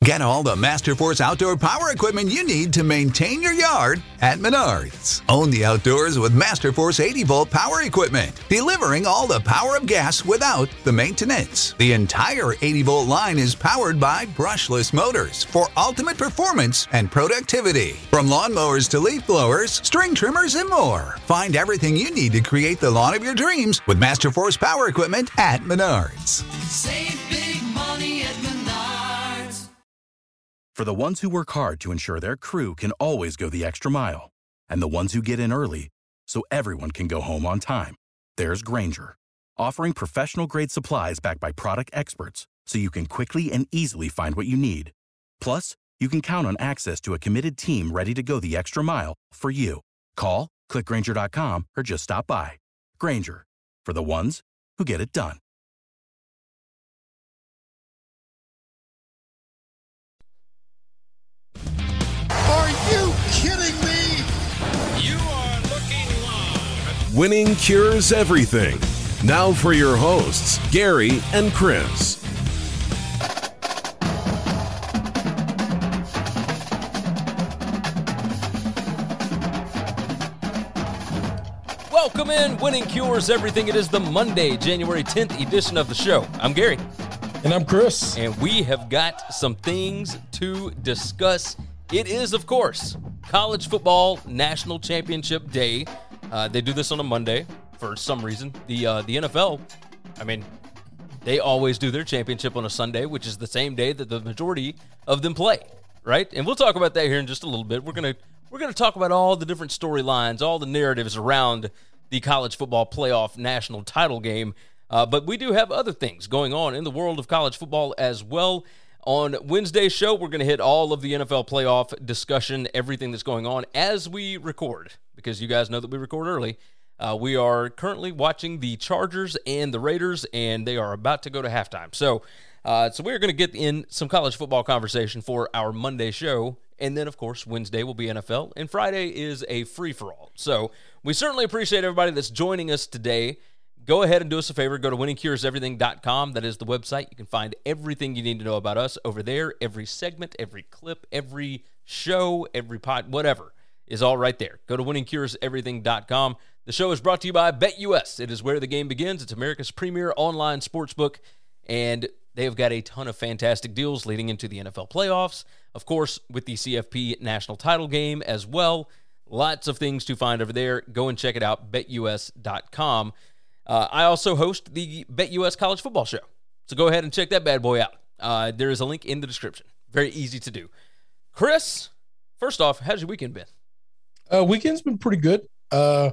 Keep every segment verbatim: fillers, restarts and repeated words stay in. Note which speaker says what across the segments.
Speaker 1: Get all the Masterforce outdoor power equipment you need to maintain your yard at Menards. Own the outdoors with Masterforce eighty volt power equipment, delivering all the power of gas without the maintenance. The entire eighty volt line is powered by brushless motors for ultimate performance and productivity. From lawnmowers to leaf blowers, string trimmers, and more. Find everything you need to create the lawn of your dreams with Masterforce power equipment at Menards.
Speaker 2: Save big money at Menards.
Speaker 3: For the ones who work hard to ensure their crew can always go the extra mile, and the ones who get in early so everyone can go home on time, there's Grainger, offering professional-grade supplies backed by product experts so you can quickly and easily find what you need. Plus, you can count on access to a committed team ready to go the extra mile for you. Call, click Grainger dot com, or just stop by. Grainger, for the ones who get it done.
Speaker 4: Are you kidding me?
Speaker 5: You are looking live.
Speaker 6: Winning cures everything. Now for your hosts, Gary and Chris.
Speaker 7: Welcome in, Winning Cures Everything. It is the Monday, January tenth edition of the show. I'm Gary.
Speaker 4: And I'm Chris.
Speaker 7: And we have got some things to discuss. It is, of course, College Football National Championship Day. Uh, they do this on a Monday for some reason. The uh, the N F L, I mean, they always do their championship on a Sunday, which is the same day that the majority of them play, right? And we'll talk about that here in just a little bit. We're gonna we're gonna talk about all the different storylines, all the narratives around the college football playoff national title game. Uh, but we do have other things going on in the world of college football as well. On Wednesday's show, we're going to hit all of the N F L playoff discussion, everything that's going on as we record, because you guys know that we record early. Uh, we are currently watching the Chargers and the Raiders, and they are about to go to halftime. So, uh, so we're going to get in some college football conversation for our Monday show, and then, of course, Wednesday will be N F L, and Friday is a free-for-all. So we certainly appreciate everybody that's joining us today. Go ahead and do us a favor. Go to winning cures everything dot com. That is the website. You can find everything you need to know about us over there. Every segment, every clip, every show, every pod, whatever is all right there. Go to winning cures everything dot com. The show is brought to you by BetUS. It is where the game begins. It's America's premier online sportsbook, and they have got a ton of fantastic deals leading into the N F L playoffs. Of course, with the C F P national title game as well. Lots of things to find over there. Go and check it out, bet U S dot com. Uh, I also host the BetUS College Football Show, so go ahead and check that bad boy out. Uh, there is a link in the description. Very easy to do. Chris, first off, how's your weekend been?
Speaker 4: Uh, weekend's been pretty good. Uh,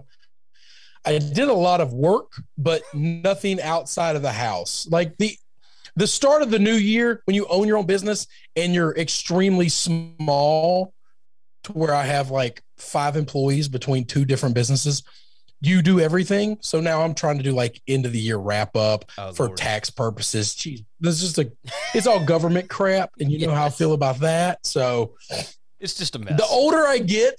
Speaker 4: I did a lot of work, but nothing outside of the house. Like the the start of the new year, when you own your own business and you're extremely small, to where I have like five employees between two different businesses. You do everything. So now I'm trying to do like end of the year wrap up oh, for Lord. tax purposes. Jeez, this is just a, it's all government crap. And you yes. know how I feel about that. So
Speaker 7: it's just a mess.
Speaker 4: The older I get,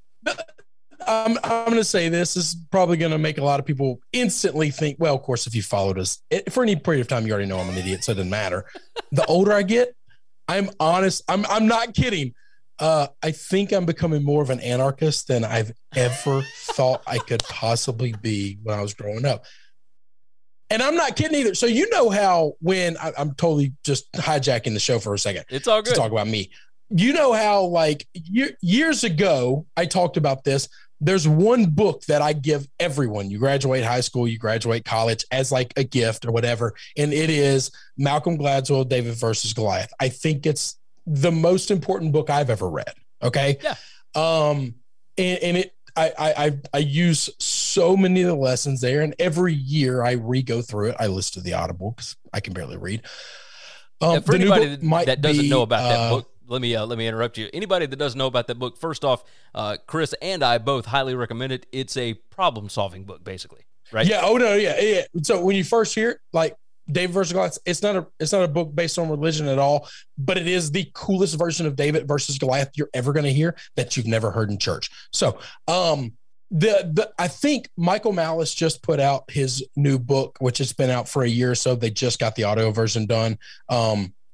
Speaker 4: I'm, I'm going to say this, this is probably going to make a lot of people instantly think, well, of course, if you followed us it, for any period of time, you already know I'm an idiot. So it doesn't matter. The older I get, I'm honest. I'm, I'm not kidding. Uh, I think I'm becoming more of an anarchist than I've ever thought I could possibly be when I was growing up. And I'm not kidding either. So you know how when I, I'm totally just hijacking the show for a second.
Speaker 7: It's all good.
Speaker 4: To talk about me. You know how like year, years ago I talked about this. There's one book that I give everyone. You graduate high school, you graduate college as like a gift or whatever. And it is Malcolm Gladwell, David versus Goliath. I think it's the most important book I've ever read. Okay.
Speaker 7: Yeah.
Speaker 4: Um, and, and it, I, I, I use so many of the lessons there, and every year I re-go through it. I listen to the Audible because I can barely read.
Speaker 7: Um, yeah, for anybody that, that doesn't be, know about that uh, book, let me, uh, let me interrupt you. Anybody that doesn't know about that book, first off, uh, Chris and I both highly recommend it. It's a problem solving book, basically. Right.
Speaker 4: Yeah. Oh no. Yeah. Yeah. So when you first hear it, like, David versus Goliath, it's not a it's not a book based on religion at all, but it is the coolest version of David versus Goliath you're ever going to hear that you've never heard in church. So, um, the the I think Michael Malice just put out his new book, which has been out for a year or so. They just got the audio version done. Um,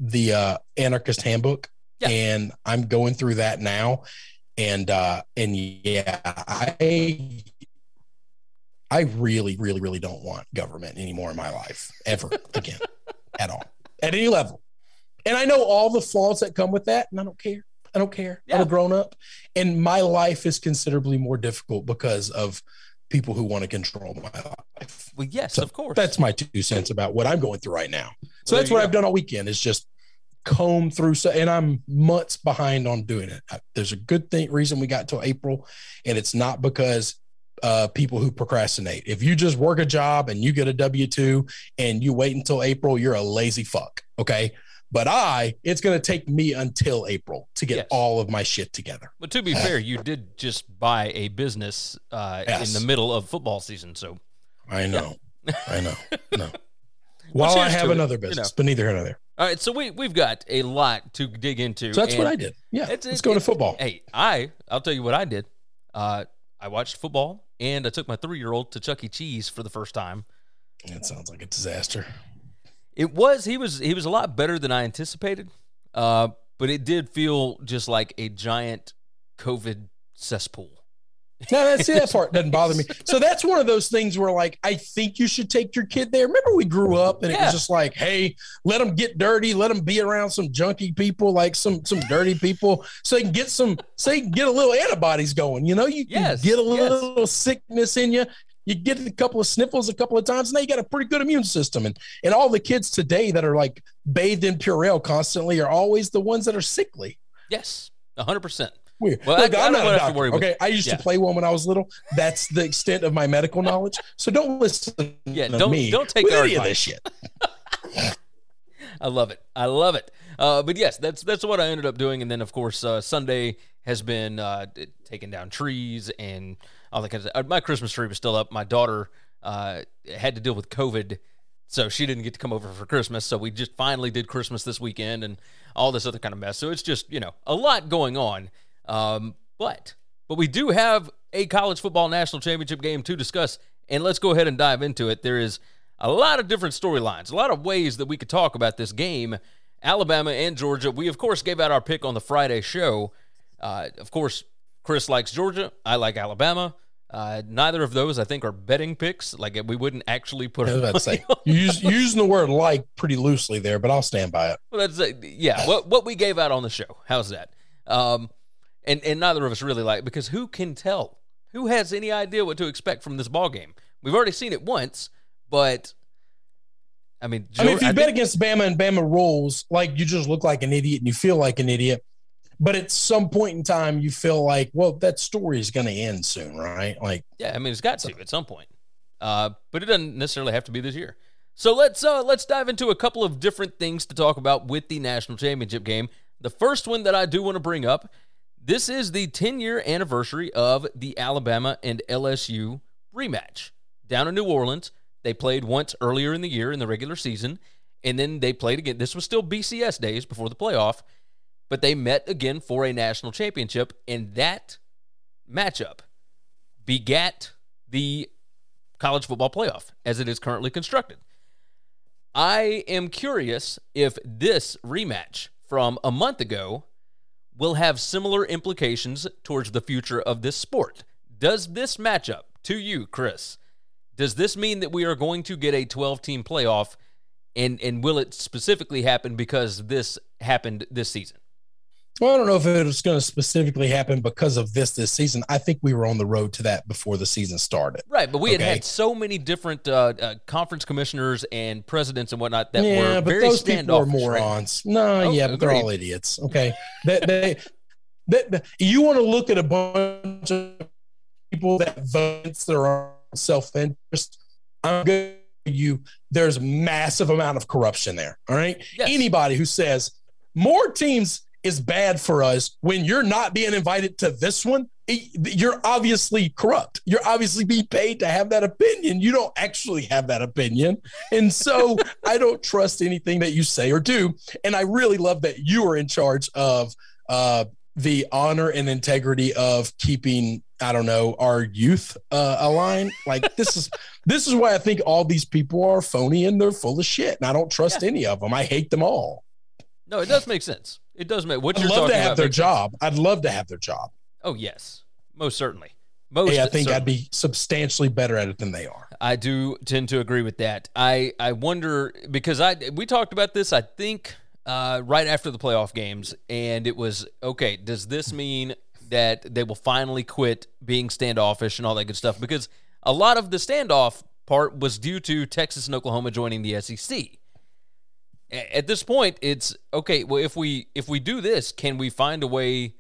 Speaker 4: the uh, Anarchist Handbook,
Speaker 7: Yeah.
Speaker 4: and I'm going through that now. And uh, and yeah, I I really, really, really don't want government anymore in my life ever again at all at any level. And I know all the flaws that come with that, and I don't care. I don't care.
Speaker 7: Yeah.
Speaker 4: I'm a grown up, and my life is considerably more difficult because of people who want to control my life.
Speaker 7: Well, yes,
Speaker 4: So
Speaker 7: of course.
Speaker 4: That's my two cents about what I'm going through right now. So
Speaker 7: Well,
Speaker 4: that's
Speaker 7: there
Speaker 4: what
Speaker 7: you
Speaker 4: I've
Speaker 7: go.
Speaker 4: done all weekend is just comb through. So, and I'm months behind on doing it. I- There's a good thing reason we got till April, and it's not because uh, people who procrastinate. If you just work a job and you get a W two and you wait until April, you're a lazy fuck. Okay. But I, it's going to take me until April to get
Speaker 7: Yes.
Speaker 4: all of my shit together.
Speaker 7: But to be fair, you did just buy a business uh,
Speaker 4: Yes.
Speaker 7: in the middle of football season, so
Speaker 4: I know. I know. No. While I
Speaker 7: cheers
Speaker 4: have
Speaker 7: to it,
Speaker 4: another
Speaker 7: you
Speaker 4: business,
Speaker 7: know.
Speaker 4: but neither here nor there.
Speaker 7: all right. So we we've got a lot to dig into.
Speaker 4: So that's what
Speaker 7: and
Speaker 4: I did. Yeah.
Speaker 7: it's-
Speaker 4: Let's
Speaker 7: it-
Speaker 4: go to
Speaker 7: it-
Speaker 4: football.
Speaker 7: Hey, I I'll tell you what I did. Uh, I watched football, and I took my three year old to Chuck E. Cheese for the first time.
Speaker 4: That sounds like a disaster.
Speaker 7: It was he was he was a lot better than I anticipated, uh, but it did feel just like a giant COVID cesspool.
Speaker 4: No, that's see, that part doesn't bother me. So that's one of those things where, like, I think you should take your kid there. Remember, we grew up and it
Speaker 7: Yeah.
Speaker 4: was just like, hey, let them get dirty, let them be around some junky people, like some some dirty people, so they can get some, so they can get a little antibodies going. You know, you can
Speaker 7: Yes,
Speaker 4: get a
Speaker 7: yes.
Speaker 4: little sickness in you. You get a couple of sniffles a couple of times, and now you got a pretty good immune system. And and all the kids today that are like bathed in Purell constantly are always the ones that are sickly.
Speaker 7: Yes, a hundred percent.
Speaker 4: Weird.
Speaker 7: Well,
Speaker 4: Look,
Speaker 7: I- I
Speaker 4: I'm
Speaker 7: don't
Speaker 4: not a
Speaker 7: have to
Speaker 4: doctor.
Speaker 7: worry with-
Speaker 4: Okay, I used
Speaker 7: yeah.
Speaker 4: to play one when I was little. That's the extent of my medical knowledge. So don't listen
Speaker 7: Yeah,
Speaker 4: to
Speaker 7: don't-
Speaker 4: me.
Speaker 7: don't take
Speaker 4: with
Speaker 7: our
Speaker 4: any of
Speaker 7: advice.
Speaker 4: this shit.
Speaker 7: I love it. I love it. Uh, but yes, that's that's what I ended up doing. And then, of course, uh, Sunday has been uh, d- taking down trees and all that kind of stuff. My Christmas tree was still up. My daughter uh, had to deal with COVID, so she didn't get to come over for Christmas. So we just finally did Christmas this weekend and all this other kind of mess. So it's just, you know, a lot going on. Um, but but we do have a college football national championship game to discuss, and let's go ahead and dive into it. There is a lot of different storylines, a lot of ways that we could talk about this game. Alabama and Georgia. We, of course, gave out our pick on the Friday show. Uh, of course, Chris likes Georgia. I like Alabama. Uh, neither of those, I think, are betting picks. Like, we wouldn't actually put
Speaker 4: I was about to say,
Speaker 7: money on-
Speaker 4: you use, you're using the word like pretty loosely there, but I'll stand by it.
Speaker 7: Well, that's uh, yeah. What what we gave out on the show. How's that? Um, and and neither of us really like, because who can tell? Who has any idea what to expect from this ball game? We've already seen it once, but I mean,
Speaker 4: I mean, if
Speaker 7: Geor-
Speaker 4: you
Speaker 7: I
Speaker 4: bet
Speaker 7: think-
Speaker 4: against Bama and Bama rolls, like you just look like an idiot and you feel like an idiot. But at some point in time, you feel like, well, that story is going to end soon, right? Like,
Speaker 7: yeah, I mean, it's got to at some point, uh, but it doesn't necessarily have to be this year. So let's uh, let's dive into a couple of different things to talk about with the national championship game. The first one that I do want to bring up, this is the ten-year anniversary of the Alabama and L S U rematch down in New Orleans. They played once earlier in the year in the regular season, and then they played again. This was still B C S days before the playoff, but they met again for a national championship, and that matchup begat the college football playoff as it is currently constructed. I am curious if this rematch from a month ago will have similar implications towards the future of this sport. Does this matchup, to you, Chris, does this mean that we are going to get a twelve-team playoff, and, and will it specifically happen because this happened this season?
Speaker 4: well, I don't know if it was going to specifically happen because of this this season. I think we were on the road to that before the season started.
Speaker 7: Right, but we had
Speaker 4: Okay.
Speaker 7: had so many different uh, uh, conference commissioners and presidents and whatnot that
Speaker 4: yeah,
Speaker 7: were
Speaker 4: but
Speaker 7: very
Speaker 4: those people are
Speaker 7: standoffish. Right?
Speaker 4: morons. No,
Speaker 7: Oh,
Speaker 4: yeah, but they're
Speaker 7: agreed.
Speaker 4: all idiots. Okay, that they, that, that you want to look at a bunch of people that vote their own self-interest. I'm good with you. There's massive amount of corruption there. All right,
Speaker 7: Yes.
Speaker 4: anybody who says more teams is bad for us when you're not being invited to this one, you're obviously corrupt. You're obviously being paid to have that opinion. You don't actually have that opinion. And so I don't trust anything that you say or do. And I really love that you are in charge of uh, the honor and integrity of keeping, I don't know, our youth uh, aligned. Like this is, this is why I think all these people are phony and they're full of shit. And I don't trust
Speaker 7: Yeah.
Speaker 4: any of them. I hate them all.
Speaker 7: No, it does make sense. It does make what
Speaker 4: I'd
Speaker 7: you're
Speaker 4: love
Speaker 7: talking
Speaker 4: to have
Speaker 7: about
Speaker 4: their
Speaker 7: makes
Speaker 4: job.
Speaker 7: sense.
Speaker 4: I'd love to have their job.
Speaker 7: Oh, yes. Most certainly. Most
Speaker 4: Hey, I think
Speaker 7: certainly.
Speaker 4: I'd be substantially better at it than they are.
Speaker 7: I do tend to agree with that. I, I wonder because I we talked about this, I think, uh, right after the playoff games, and it was, okay, does this mean that they will finally quit being standoffish and all that good stuff? Because a lot of the standoff part was due to Texas and Oklahoma joining the S E C. A- At this point, it's, okay, well, if we if we do this, can we find a way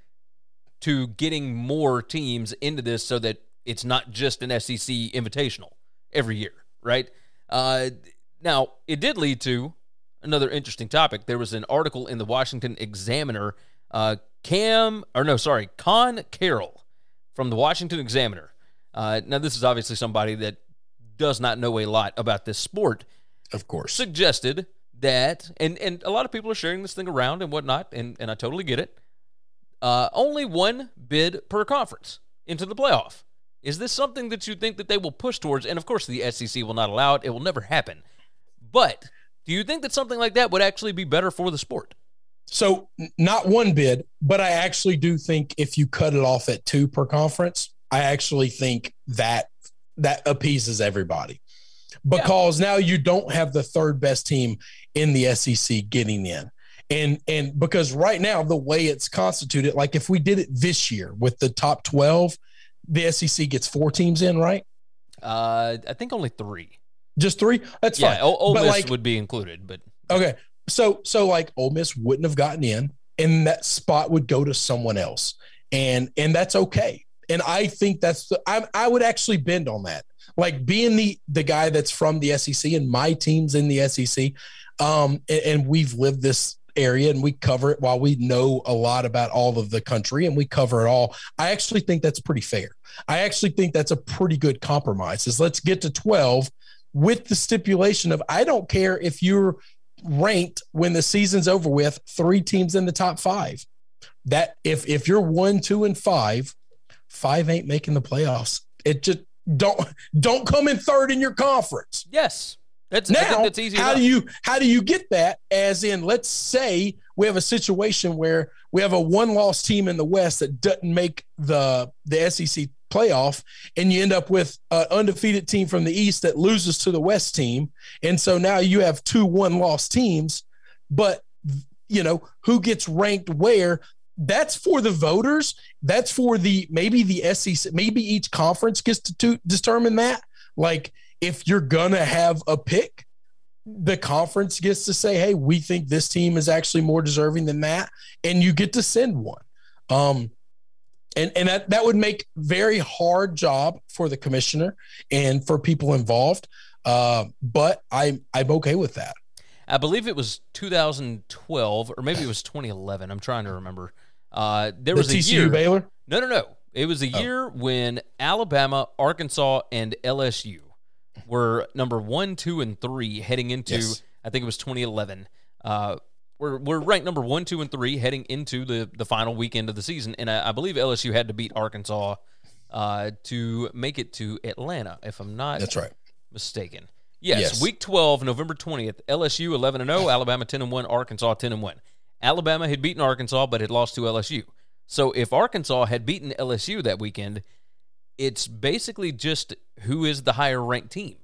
Speaker 7: to getting more teams into this so that it's not just an S E C invitational every year, right? Uh, now, it did lead to another interesting topic. There was an article in the Washington Examiner. Uh, Cam, or no, sorry, Con Carroll from the Washington Examiner. Uh, now, this is obviously somebody that does not know a lot about this sport.
Speaker 4: Of course.
Speaker 7: Suggested that, and, and a lot of people are sharing this thing around and whatnot, and, and I totally get it. Uh, only one bid per conference into the playoff. Is this something that you think that they will push towards? And, of course, the S E C will not allow it. It will never happen. But do you think that something like that would actually be better for the sport?
Speaker 4: So n- not one bid, but I actually do think if you cut it off at two per conference, I actually think that that appeases everybody. Because now you don't have the third best team in the S E C getting in. And and because right now, the way it's constituted, like if we did it this year with the top twelve, the S E C gets four teams in, right?
Speaker 7: Uh, I think only three.
Speaker 4: Just three? That's
Speaker 7: Yeah,
Speaker 4: fine.
Speaker 7: Ole Ole
Speaker 4: But
Speaker 7: Miss
Speaker 4: like,
Speaker 7: would be included, but
Speaker 4: okay. So so like Ole Miss wouldn't have gotten in, and that spot would go to someone else. And and that's okay. And I think that's the I I would actually bend on that. Like being the the guy that's from the S E C and my team's in the S E C, um, and, and we've lived this area and we cover it while we know a lot about all of the country and we cover it all. I actually think that's pretty fair. I actually think that's a pretty good compromise is let's get to twelve with the stipulation of, I don't care if you're ranked when the season's over with, three teams in the top five, that if, if you're one, two, and five, five ain't making the playoffs. It just don't, don't come in third in your conference.
Speaker 7: yes. That's, I think
Speaker 4: Now,
Speaker 7: that's easy
Speaker 4: how
Speaker 7: enough.
Speaker 4: do you how do you get that? As in, let's say we have a situation where we have a one-loss team in the West that doesn't make the the S E C playoff, and you end up with an undefeated team from the East that loses to the West team, and so now you have two one-loss teams. But you know who gets ranked where? That's for the voters. That's for the maybe the S E C. Maybe each conference gets to, to determine that. Like, if you're going to have a pick, the conference gets to say, hey, we think this team is actually more deserving than that. And you get to send one. Um, and and that, that would make very hard job for the commissioner and for people involved. Uh, but I, I'm okay with that.
Speaker 7: I believe it was two thousand twelve, or maybe it was twenty eleven. I'm trying to remember. Uh, there
Speaker 4: The
Speaker 7: was a
Speaker 4: T C U
Speaker 7: year.
Speaker 4: Baylor?
Speaker 7: No, no, no. It was a year when Alabama, Arkansas, and L S U were number one, two, and three heading into,
Speaker 4: Yes.
Speaker 7: I think it was twenty eleven. Uh, we're, we're ranked number one, two, and three heading into the, the final weekend of the season. And I, I believe L S U had to beat Arkansas uh, to make it to Atlanta, if I'm not
Speaker 4: That's right.
Speaker 7: mistaken. Yes,
Speaker 4: Yes.
Speaker 7: week twelve, November twentieth, L S U eleven and oh, Alabama ten and one, Arkansas ten and one. Alabama had beaten Arkansas, but had lost to L S U. So if Arkansas had beaten L S U that weekend, it's basically just who is the higher ranked team.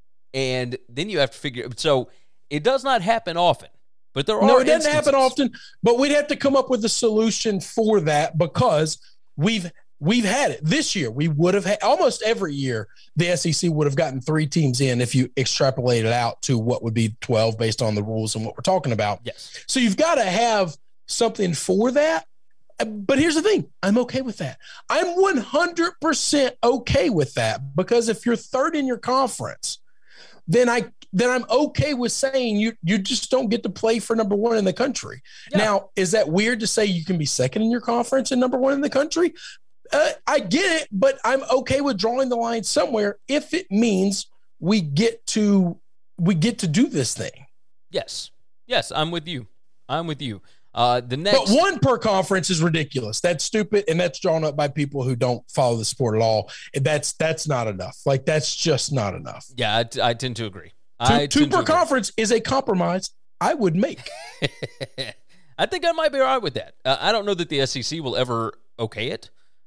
Speaker 7: And then you have to figure, so it does not happen often, but there are
Speaker 4: No, it doesn't
Speaker 7: instances.
Speaker 4: happen often, but we'd have to come up with a solution for that because we've we've had it this year. We would have had almost every year the S E C would have gotten three teams in if you extrapolate it out to what would be twelve based on the rules and what we're talking about.
Speaker 7: Yes.
Speaker 4: So you've got to have something for that. But here's the thing. I'm okay with that. I'm one hundred percent okay with that because if you're third in your conference, then I then I'm okay with saying you you just don't get to play for number one in the country.
Speaker 7: Yeah.
Speaker 4: Now, is that weird to say you can be second in your conference and number one in the country? Uh, I get it, but I'm okay with drawing the line somewhere if it means we get to we get to do this thing.
Speaker 7: Yes. Yes, I'm with you. I'm with you. Uh, the next,
Speaker 4: But one per conference is ridiculous. That's stupid, and that's drawn up by people who don't follow the sport at all. And that's that's not enough. Like that's just not enough.
Speaker 7: yeah, I, I tend to agree.
Speaker 4: Two,
Speaker 7: I
Speaker 4: two
Speaker 7: tend to
Speaker 4: per
Speaker 7: agree.
Speaker 4: conference is a compromise I would make.
Speaker 7: I think I might be all right with that. Uh, I don't know that the S E C will ever okay it,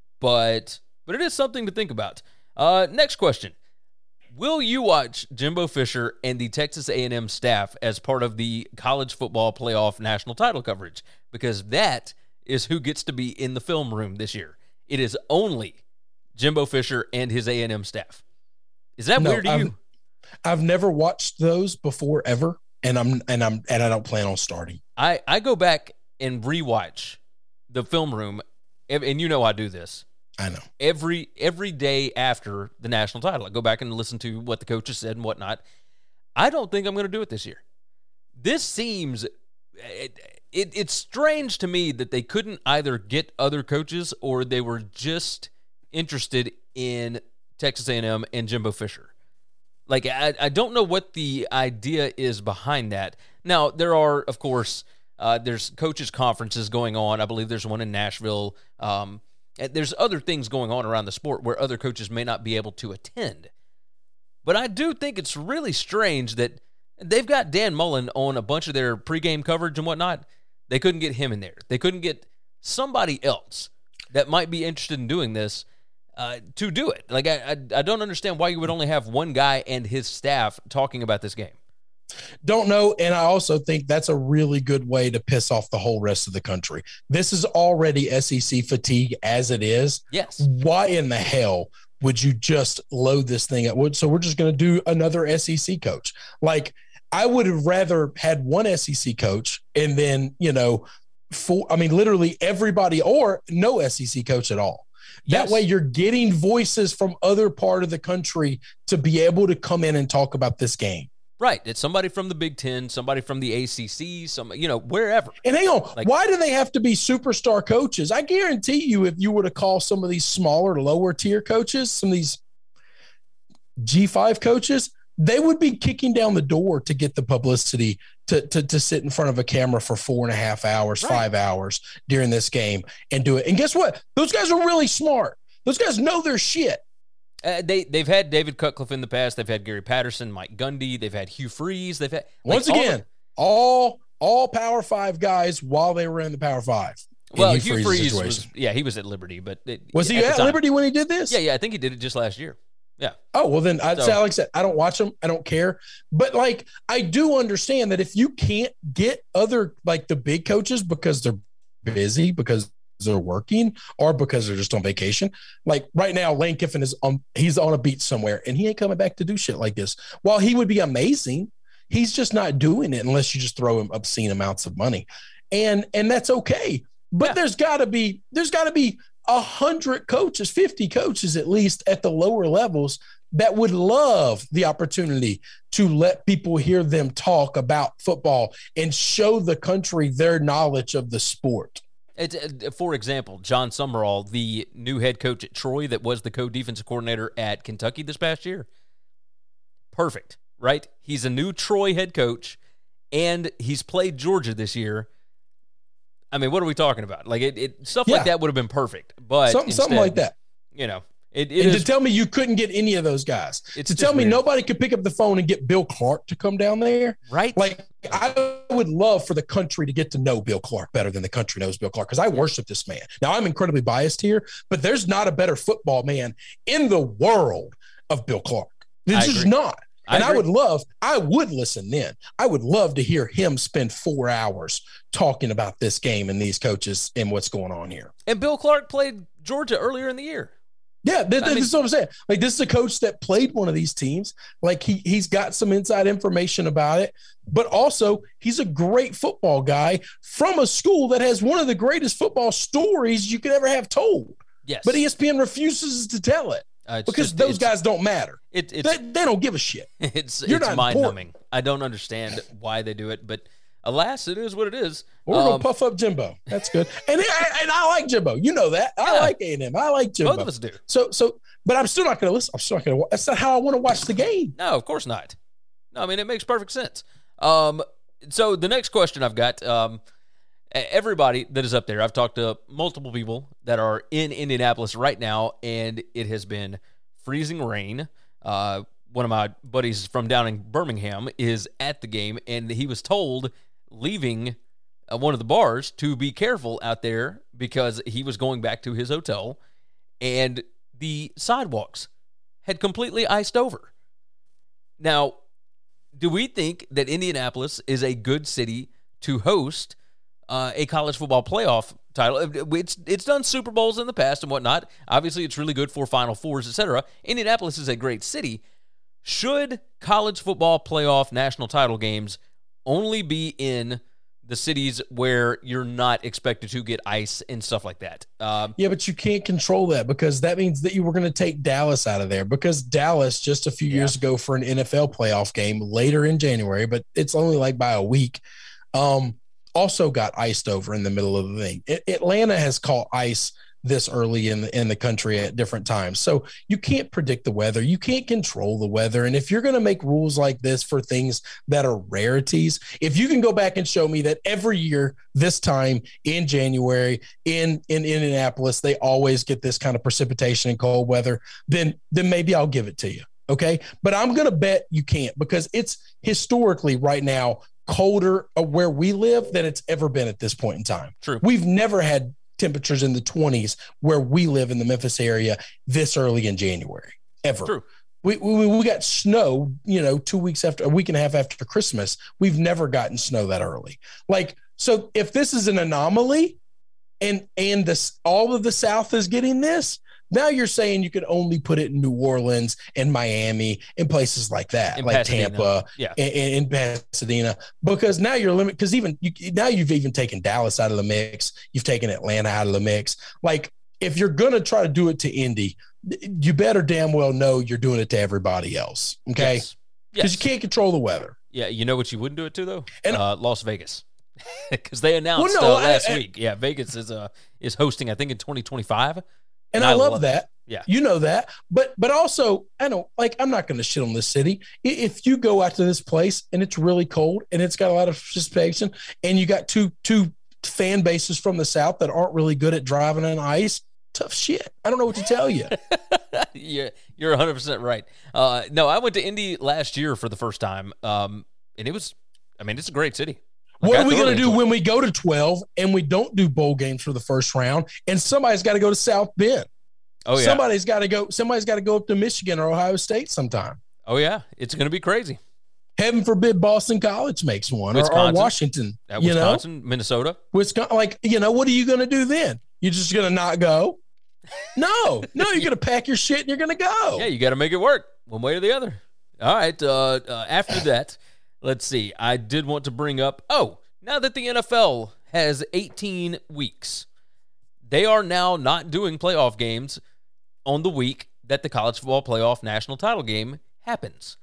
Speaker 7: but but it is something to think about. Uh, next question. Will you watch Jimbo Fisher and the Texas A and M staff as part of the college football playoff national title coverage? Because that is who gets to be in the film room this year. It is only Jimbo Fisher and his A and M staff. Is that
Speaker 4: No,
Speaker 7: weird to
Speaker 4: I've,
Speaker 7: you?
Speaker 4: I've never watched those before ever, and I'm and I'm and I don't plan on starting.
Speaker 7: I, I go back and rewatch the film room, and and you know I do this.
Speaker 4: I know.
Speaker 7: Every every day after the national title, I go back and listen to what the coaches said and whatnot. I don't think I'm going to do it this year. This seems it, it, it's strange to me that they couldn't either get other coaches or they were just interested in Texas A and M and Jimbo Fisher. Like I, I don't know what the idea is behind that. Now there are, of course, uh, there's coaches conferences going on. I believe there's one in Nashville. Um, And there's other things going on around the sport where other coaches may not be able to attend. But I do think it's really strange that they've got Dan Mullen on a bunch of their pregame coverage and whatnot. They couldn't get him in there. They couldn't get somebody else that might be interested in doing this uh, to do it. Like, I, I, I don't understand why you would only have one guy and his staff talking about this game.
Speaker 4: Don't know. And I also think that's a really good way to piss off the whole rest of the country. This is already S E C fatigue as it is.
Speaker 7: Yes.
Speaker 4: Why in the hell would you just load this thing up? So we're just going to do another S E C coach. Like, I would have rather had one S E C coach and then, you know, four, I mean, literally everybody or no S E C coach at all. That
Speaker 7: Yes.
Speaker 4: way you're getting voices from other part of the country to be able to come in and talk about this game.
Speaker 7: Right. It's somebody from the Big Ten, somebody from the A C C, some, you know, wherever.
Speaker 4: And hang on,
Speaker 7: Like-
Speaker 4: why do they have to be superstar coaches? I guarantee you, if you were to call some of these smaller, lower tier coaches, some of these G five coaches, they would be kicking down the door to get the publicity to, to, to sit in front of a camera for four and a half hours,
Speaker 7: Right.
Speaker 4: five hours during this game and do it. And guess what? Those guys are really smart. Those guys know their shit.
Speaker 7: Uh, they, they've had David Cutcliffe in the past. They've had Gary Patterson, Mike Gundy. They've had Hugh Freeze. They've had like,
Speaker 4: Once
Speaker 7: all
Speaker 4: again,
Speaker 7: the-
Speaker 4: all all Power Five guys while they were in the Power Five. in
Speaker 7: well,
Speaker 4: Hugh
Speaker 7: Hugh
Speaker 4: Freeze's
Speaker 7: Freeze
Speaker 4: situation.
Speaker 7: was, yeah, he was at Liberty, but it,
Speaker 4: Was he
Speaker 7: the
Speaker 4: at
Speaker 7: time.
Speaker 4: Liberty when he did this?
Speaker 7: Yeah, yeah, I think he did it just last year. Yeah.
Speaker 4: Oh, well, then, I,
Speaker 7: So-
Speaker 4: so, like I said, I don't watch them. I don't care. But, like, I do understand that if you can't get other, like, the big coaches because they're busy, because they're working, or because they're just on vacation. Like, right now, Lane Kiffin is on, he's on a beach somewhere, and he ain't coming back to do shit like this. While he would be amazing, he's just not doing it unless you just throw him obscene amounts of money. And, and that's okay. But
Speaker 7: Yeah.
Speaker 4: there's got to be, there's got to be, a hundred coaches, fifty coaches at least at the lower levels that would love the opportunity to let people hear them talk about football and show the country their knowledge of the sport.
Speaker 7: It's, uh, for example, John Summerall, the new head coach at Troy that was the co-defensive coordinator at Kentucky this past year. Perfect, right? He's a new Troy head coach, and he's played Georgia this year. I mean, what are we talking about? Like it, it stuff like
Speaker 4: Yeah.
Speaker 7: that would have been perfect, but
Speaker 4: Something, something like
Speaker 7: instead,
Speaker 4: that.
Speaker 7: You know, it, it
Speaker 4: And
Speaker 7: is
Speaker 4: to tell me you couldn't get any of those guys.
Speaker 7: It's
Speaker 4: to
Speaker 7: just
Speaker 4: tell me
Speaker 7: weird.
Speaker 4: nobody could pick up the phone and get Bill Clark to come down there.
Speaker 7: right.
Speaker 4: Like, I would love for the country to get to know Bill Clark better than the country knows Bill Clark, because I worship this man. Now, I'm incredibly biased here, but there's not a better football man in the world of Bill Clark. There's
Speaker 7: I
Speaker 4: just
Speaker 7: agree.
Speaker 4: not.
Speaker 7: I
Speaker 4: And I,
Speaker 7: agree.
Speaker 4: would love, I would listen then. I would love to hear him spend four hours talking about this game and these coaches and what's going on here.
Speaker 7: and Bill Clark played Georgia earlier in the year.
Speaker 4: Yeah, this,
Speaker 7: I
Speaker 4: this
Speaker 7: mean-
Speaker 4: is what I'm saying. Like, this is a coach that played one of these teams. Like, he he's got some inside information about it, but also he's a great football guy from a school that has one of the greatest football stories you could ever have told.
Speaker 7: Yes,
Speaker 4: But E S P N refuses to tell it
Speaker 7: Uh, it's
Speaker 4: because
Speaker 7: just-
Speaker 4: those
Speaker 7: it's-
Speaker 4: guys don't matter.
Speaker 7: It, it's
Speaker 4: They, they don't give a shit.
Speaker 7: it's
Speaker 4: You're
Speaker 7: it's
Speaker 4: not
Speaker 7: mind
Speaker 4: important.
Speaker 7: numbing. I don't understand why they do it, but alas, it is what it is.
Speaker 4: We're gonna
Speaker 7: Um,
Speaker 4: puff up Jimbo. That's good. And I, and I like Jimbo. You know that. I
Speaker 7: Yeah.
Speaker 4: like A and M. I like Jimbo.
Speaker 7: both of us do.
Speaker 4: So so, but I'm still not gonna listen. I'm still not gonna. wa- That's not how I want to watch the game.
Speaker 7: No, of course not. No, I mean it makes perfect sense. Um, so the next question I've got, um, e- everybody that is up there, I've talked to multiple people that are in Indianapolis right now, and it has been freezing rain. Uh, one of my buddies from down in Birmingham is at the game, and he was told leaving uh, one of the bars to be careful out there because he was going back to his hotel, and the sidewalks had completely iced over. Now, do we think that Indianapolis is a good city to host uh, a college football playoff title? It's it's done Super Bowls in the past and whatnot. Obviously, it's really good for Final Fours, et cetera. Indianapolis is a great city. Should college football playoff national title games only be in the cities where you're not expected to get ice and stuff like that? Um,
Speaker 4: Yeah, but you can't control that because that means that you were going to take Dallas out of there because Dallas just a few
Speaker 7: Yeah.
Speaker 4: years ago for an N F L playoff game later in January, but it's only like by a week, um, also got iced over in the middle of the thing. A- Atlanta has caught ice this early in the, in the country at different times. So you can't predict the weather. You can't control the weather. And if you're going to make rules like this for things that are rarities, if you can go back and show me that every year this time in January in, in Indianapolis, they always get this kind of precipitation and cold weather, then, then maybe I'll give it to you. Okay. But I'm going to bet you can't because it's historically right now colder where we live than it's ever been at this point in time.
Speaker 7: True.
Speaker 4: We've never had temperatures in the twenties where we live in the Memphis area this early in January, ever.
Speaker 7: True.
Speaker 4: We, we we got snow, you know, two weeks after, a week and a half after Christmas. We've never gotten snow that early. Like, so if this is an anomaly and and this all of the South is getting this, now you're saying you could only put it in New Orleans and Miami and places like that,
Speaker 7: In
Speaker 4: like
Speaker 7: Pasadena.
Speaker 4: Tampa
Speaker 7: Yeah.
Speaker 4: and, and in Pasadena, because now you're limited. Because even you, now you've even taken Dallas out of the mix. You've taken Atlanta out of the mix. Like if you're gonna try to do it to Indy, you better damn well know you're doing it to everybody else. Okay,
Speaker 7: Yes.
Speaker 4: because
Speaker 7: Yes.
Speaker 4: you can't control the weather.
Speaker 7: Yeah, you know what you wouldn't do it to though?
Speaker 4: And-
Speaker 7: uh, Las Vegas, because they announced
Speaker 4: Well, no,
Speaker 7: uh, last
Speaker 4: I- I-
Speaker 7: week. Yeah, Vegas is uh is hosting, I think, in twenty twenty-five.
Speaker 4: And, I, love, that.
Speaker 7: Yeah.
Speaker 4: You know that. But but also, I don't like I'm not going to shit on this city. I- If you go out to this place and it's really cold and it's got a lot of participation and you got two two fan bases from the South that aren't really good at driving on ice, tough shit. I don't know what to tell you.
Speaker 7: Yeah, you're one hundred percent right. Uh, no, I went to Indy last year for the first time, um, and it was, I mean, it's a great city. Like,
Speaker 4: What
Speaker 7: I
Speaker 4: are we going
Speaker 7: thoroughly
Speaker 4: to do
Speaker 7: enjoyed
Speaker 4: when we go to twelve and we don't do bowl games for the first round and somebody's got to go to South Bend?
Speaker 7: it. Oh yeah,
Speaker 4: Somebody's got to go. Somebody's got to go up to Michigan or Ohio State sometime.
Speaker 7: oh yeah, it's going to be crazy.
Speaker 4: Heaven forbid Boston College makes one or, or
Speaker 7: Wisconsin.
Speaker 4: Washington.
Speaker 7: At
Speaker 4: you know,
Speaker 7: Wisconsin, Minnesota.
Speaker 4: Wisconsin. Like you know, what are you going to do then? You're just going to not go? No, no. You're going to pack your shit and you're going to go.
Speaker 7: Yeah, you got to make it work one way or the other. All right. Uh, uh, after that, let's see. I did want to bring up. Oh, now that the N F L has eighteen weeks, they are now not doing playoff games on the week that the college football playoff national title game happens.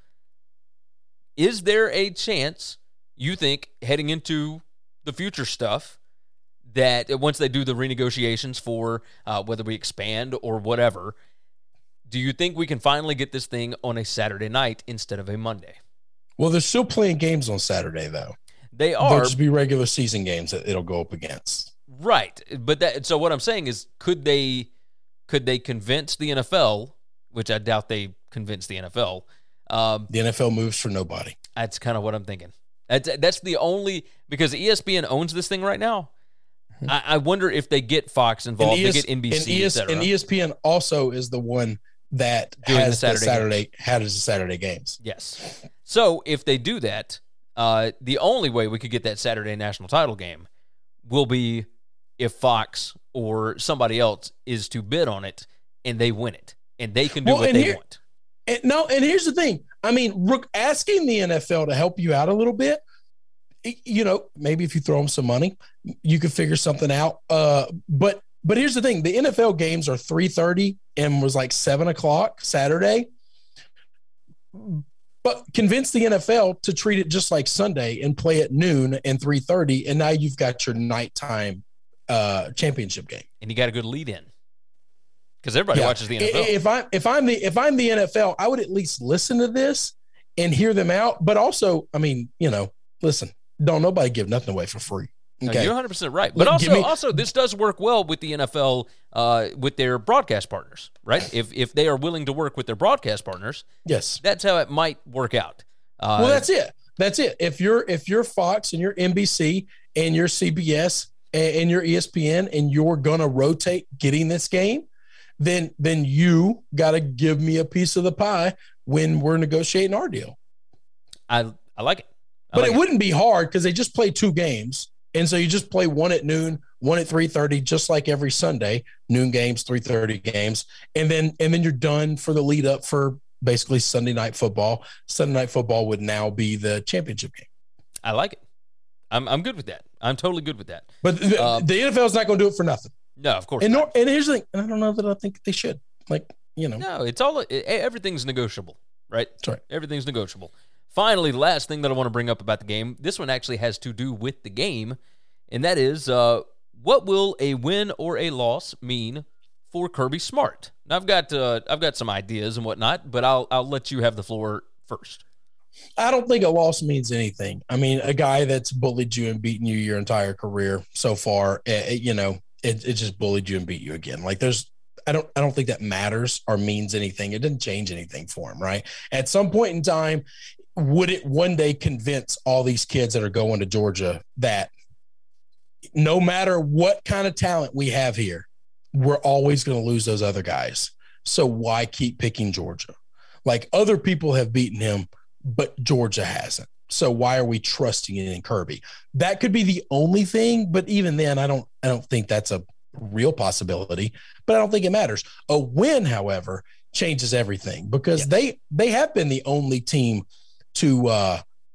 Speaker 7: Is there a chance, you think, heading into the future stuff, that once they do the renegotiations for uh, whether we expand or whatever, do you think we can finally get this thing on a Saturday night instead of a Monday?
Speaker 4: Well, they're still playing games on Saturday though.
Speaker 7: They
Speaker 4: They'll
Speaker 7: are,
Speaker 4: just be regular season games that it'll go up against.
Speaker 7: right. But that, so what I'm saying is, could they could they convince the N F L, which I doubt they convince the N F L. Um,
Speaker 4: The N F L moves for nobody.
Speaker 7: that's kind of what I'm thinking. That's, that's the only, because E S P N owns this thing right now. I, I wonder if they get Fox involved,
Speaker 4: And
Speaker 7: they
Speaker 4: ES
Speaker 7: get N B C,
Speaker 4: and, E S,
Speaker 7: et cetera.
Speaker 4: and E S P N also is the one that
Speaker 7: Doing the
Speaker 4: has the
Speaker 7: Saturday
Speaker 4: Saturday, has the Saturday games.
Speaker 7: Yes. So if they do that, uh, the only way we could get that Saturday national title game will be if Fox or somebody else is to bid on it and they win it, and they can do
Speaker 4: Well,
Speaker 7: what
Speaker 4: and
Speaker 7: they
Speaker 4: here-
Speaker 7: want.
Speaker 4: And no, and here's the thing. I mean, Rook, asking the N F L to help you out a little bit, y- you know, maybe if you throw them some money, you could figure something out. Uh, but but here's the thing: the N F L games are three thirty and was like seven o'clock Saturday. But convince the N F L to treat it just like Sunday and play at noon and three thirty, and now you've got your nighttime uh, championship game.
Speaker 7: And you got a good lead in because everybody
Speaker 4: Yeah.
Speaker 7: watches the N F L.
Speaker 4: If I if I'm the if I'm the N F L, I would at least listen to this and hear them out. But also, I mean, you know, listen, don't nobody give nothing away for free.
Speaker 7: No,
Speaker 4: Okay,
Speaker 7: you're one hundred percent right. But
Speaker 4: Look,
Speaker 7: also,
Speaker 4: give me-
Speaker 7: also, this does work well with the N F L, uh, with their broadcast partners, right? If if they are willing to work with their broadcast partners,
Speaker 4: yes.
Speaker 7: that's how it might work out. Uh,
Speaker 4: Well, that's it. That's it. If you're if you're Fox and you're N B C and your C B S and, and your E S P N, and you're gonna rotate getting this game, then then you got to give me a piece of the pie when we're negotiating our deal.
Speaker 7: I I like it. I
Speaker 4: But
Speaker 7: like
Speaker 4: it wouldn't be hard because they just play two games. And so you just play one at noon, one at three thirty, just like every Sunday, noon games, three thirty games. And then and then you're done for the lead up for basically Sunday night football. Sunday night football would now be the championship game.
Speaker 7: I like it. I'm I'm good with that. I'm totally good with that.
Speaker 4: But the,
Speaker 7: Um,
Speaker 4: the N F L is not going to do it for nothing.
Speaker 7: No, of course
Speaker 4: And,
Speaker 7: not.
Speaker 4: nor, and here's the thing. And I don't know that I think they should. Like, you know.
Speaker 7: No, it's all it, everything's negotiable, right?
Speaker 4: That's right.
Speaker 7: Everything's negotiable. Finally, the last thing that I want to bring up about the game. This one actually has to do with the game, and that is uh, what will a win or a loss mean for Kirby Smart? Now, I've got uh, I've got some ideas and whatnot, but I'll I'll let you have the floor first.
Speaker 4: I don't think a loss means anything. I mean, a guy that's bullied you and beaten you your entire career so far, eh, you know, it, it just bullied you and beat you again. Like there's, I don't, I don't think that matters or means anything. It didn't change anything for him, right? At some point in time, would it one day convince all these kids that are going to Georgia that no matter what kind of talent we have here, we're always going to lose those other guys. So why keep picking Georgia? Like other people have beaten him, but Georgia hasn't. So why are we trusting it in Kirby? That could be the only thing, but even then, I don't, I don't think that's a real possibility. But I don't think it matters. A win, however, changes everything because
Speaker 7: Yes.
Speaker 4: they they have been the only team to uh,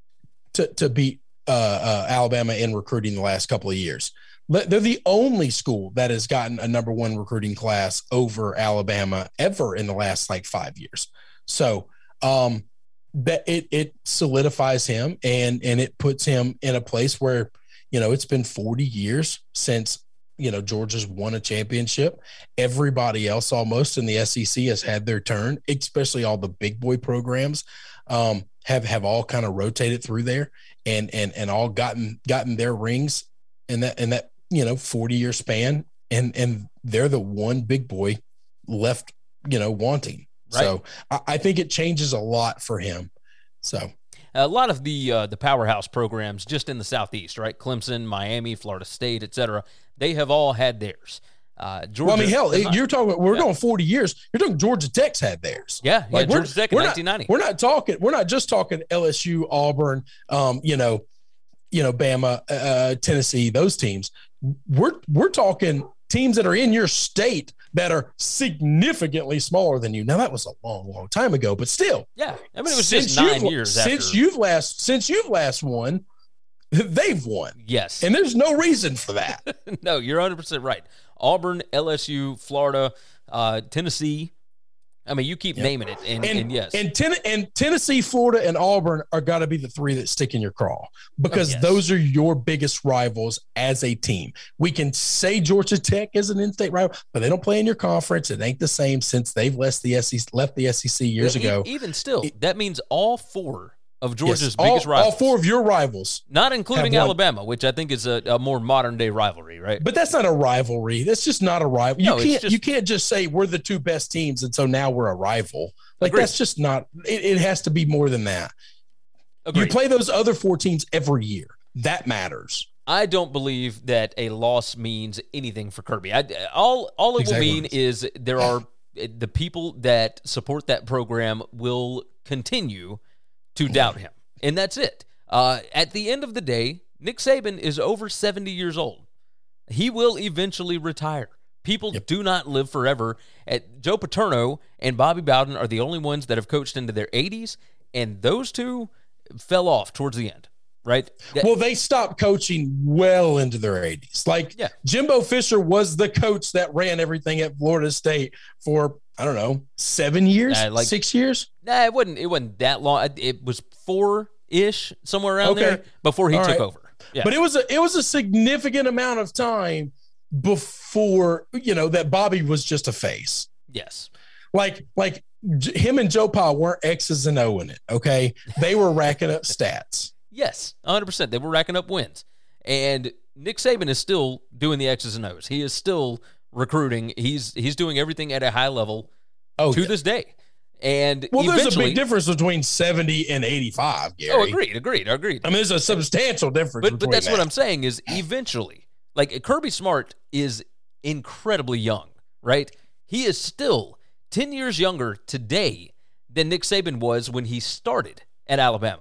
Speaker 4: to to beat uh, uh, Alabama in recruiting the last couple of years. They're the only school that has gotten a number one recruiting class over Alabama ever in the last like five years. So. Um, that it it solidifies him and and it puts him in a place where, you know, it's been forty years since, you know, Georgia's won a championship. Everybody else almost in the S E C has had their turn, especially all the big boy programs um, have have all kind of rotated through there and and and all gotten gotten their rings in that in that, you know, forty year span. And and they're the one big boy left, you know, wanting.
Speaker 7: Right.
Speaker 4: So I, I think it changes a lot for him. So
Speaker 7: A lot of the uh, the powerhouse programs just in the Southeast, right? Clemson, Miami, Florida State, et cetera. They have all had theirs. Uh, Georgia.
Speaker 4: well, I mean, hell,
Speaker 7: does not.
Speaker 4: you're talking about, we're
Speaker 7: Yeah.
Speaker 4: going forty years. You're talking Georgia Tech's had theirs.
Speaker 7: Yeah, yeah,
Speaker 4: Like, we're-
Speaker 7: Georgia Tech in
Speaker 4: we're not-
Speaker 7: nineteen ninety.
Speaker 4: We're not talking, we're not just talking L S U, Auburn, um, you know, you know, Bama, uh, Tennessee, those teams. We're we're talking teams that are in your state that are significantly smaller than you. Now that was a long, long time ago, but still,
Speaker 7: Yeah, I mean it was
Speaker 4: since
Speaker 7: just nine
Speaker 4: you've-
Speaker 7: years
Speaker 4: since
Speaker 7: after.
Speaker 4: you've last since you've last won, they've won,
Speaker 7: Yes,
Speaker 4: and there's no reason for that.
Speaker 7: no, you're one hundred percent right. Auburn, L S U, Florida, uh, Tennessee. I mean, you keep
Speaker 4: Yep.
Speaker 7: naming it, and, and,
Speaker 4: And
Speaker 7: yes,
Speaker 4: and, ten, and Tennessee, Florida, and Auburn are got to be the three that stick in your craw because
Speaker 7: yes.
Speaker 4: those are your biggest rivals as a team. We can say Georgia Tech is an in-state rival, but they don't play in your conference. It ain't the same since they've left the S E C, left the S E C years
Speaker 7: E-
Speaker 4: ago.
Speaker 7: even still,
Speaker 4: It-
Speaker 7: that means all four of Georgia's
Speaker 4: Yes, all,
Speaker 7: biggest rivals,
Speaker 4: all four of your rivals.
Speaker 7: not including
Speaker 4: have won.
Speaker 7: Alabama, which I think is a, a more modern day rivalry, right?
Speaker 4: But that's not a rivalry. That's just not a rival. You
Speaker 7: No, it's
Speaker 4: can't
Speaker 7: just-
Speaker 4: you can't just say we're the two best teams and so now we're a rival. Like
Speaker 7: Agreed.
Speaker 4: that's just not. It, it has to be more than that.
Speaker 7: Agreed.
Speaker 4: You play those other four teams every year. That matters.
Speaker 7: I don't believe that a loss means anything for Kirby. I, all all it
Speaker 4: Exactly.
Speaker 7: will mean is there are the people that support that program will continue to doubt him, and that's it. Uh, at the end of the day, Nick Saban is over seventy years old. He will eventually retire. People
Speaker 4: Yep.
Speaker 7: do not live forever. At Joe Paterno and Bobby Bowden are the only ones that have coached into their eighties, and those two fell off towards the end, right? That-
Speaker 4: Well, they stopped coaching well into their eighties. Like
Speaker 7: Yeah.
Speaker 4: Jimbo Fisher was the coach that ran everything at Florida State for, I don't know, seven years,
Speaker 7: Uh, like-
Speaker 4: six years.
Speaker 7: Nah, it wasn't. It wasn't that long. It was four ish, somewhere around
Speaker 4: Okay.
Speaker 7: there before he
Speaker 4: All
Speaker 7: took
Speaker 4: right.
Speaker 7: over. Yeah,
Speaker 4: But it was a it was a significant amount of time before, you know, that Bobby was just a face.
Speaker 7: yes,
Speaker 4: Like like J- him and Joe Pa weren't X's and O in it. Okay, they were racking up stats.
Speaker 7: yes, one hundred percent. They were racking up wins, and Nick Saban is still doing the X's and O's. He is still recruiting. He's he's doing everything at a high level
Speaker 4: Oh,
Speaker 7: to
Speaker 4: yeah.
Speaker 7: this day. And
Speaker 4: well, there's a
Speaker 7: eventually-
Speaker 4: big difference between seventy and eighty-five, Gary.
Speaker 7: Oh, agreed, agreed, agreed.
Speaker 4: I mean, there's a substantial difference.
Speaker 7: But but
Speaker 4: between
Speaker 7: that's
Speaker 4: that.
Speaker 7: what I'm saying is eventually, like Kirby Smart is incredibly young, right? He is still ten years younger today than Nick Saban was when he started at Alabama.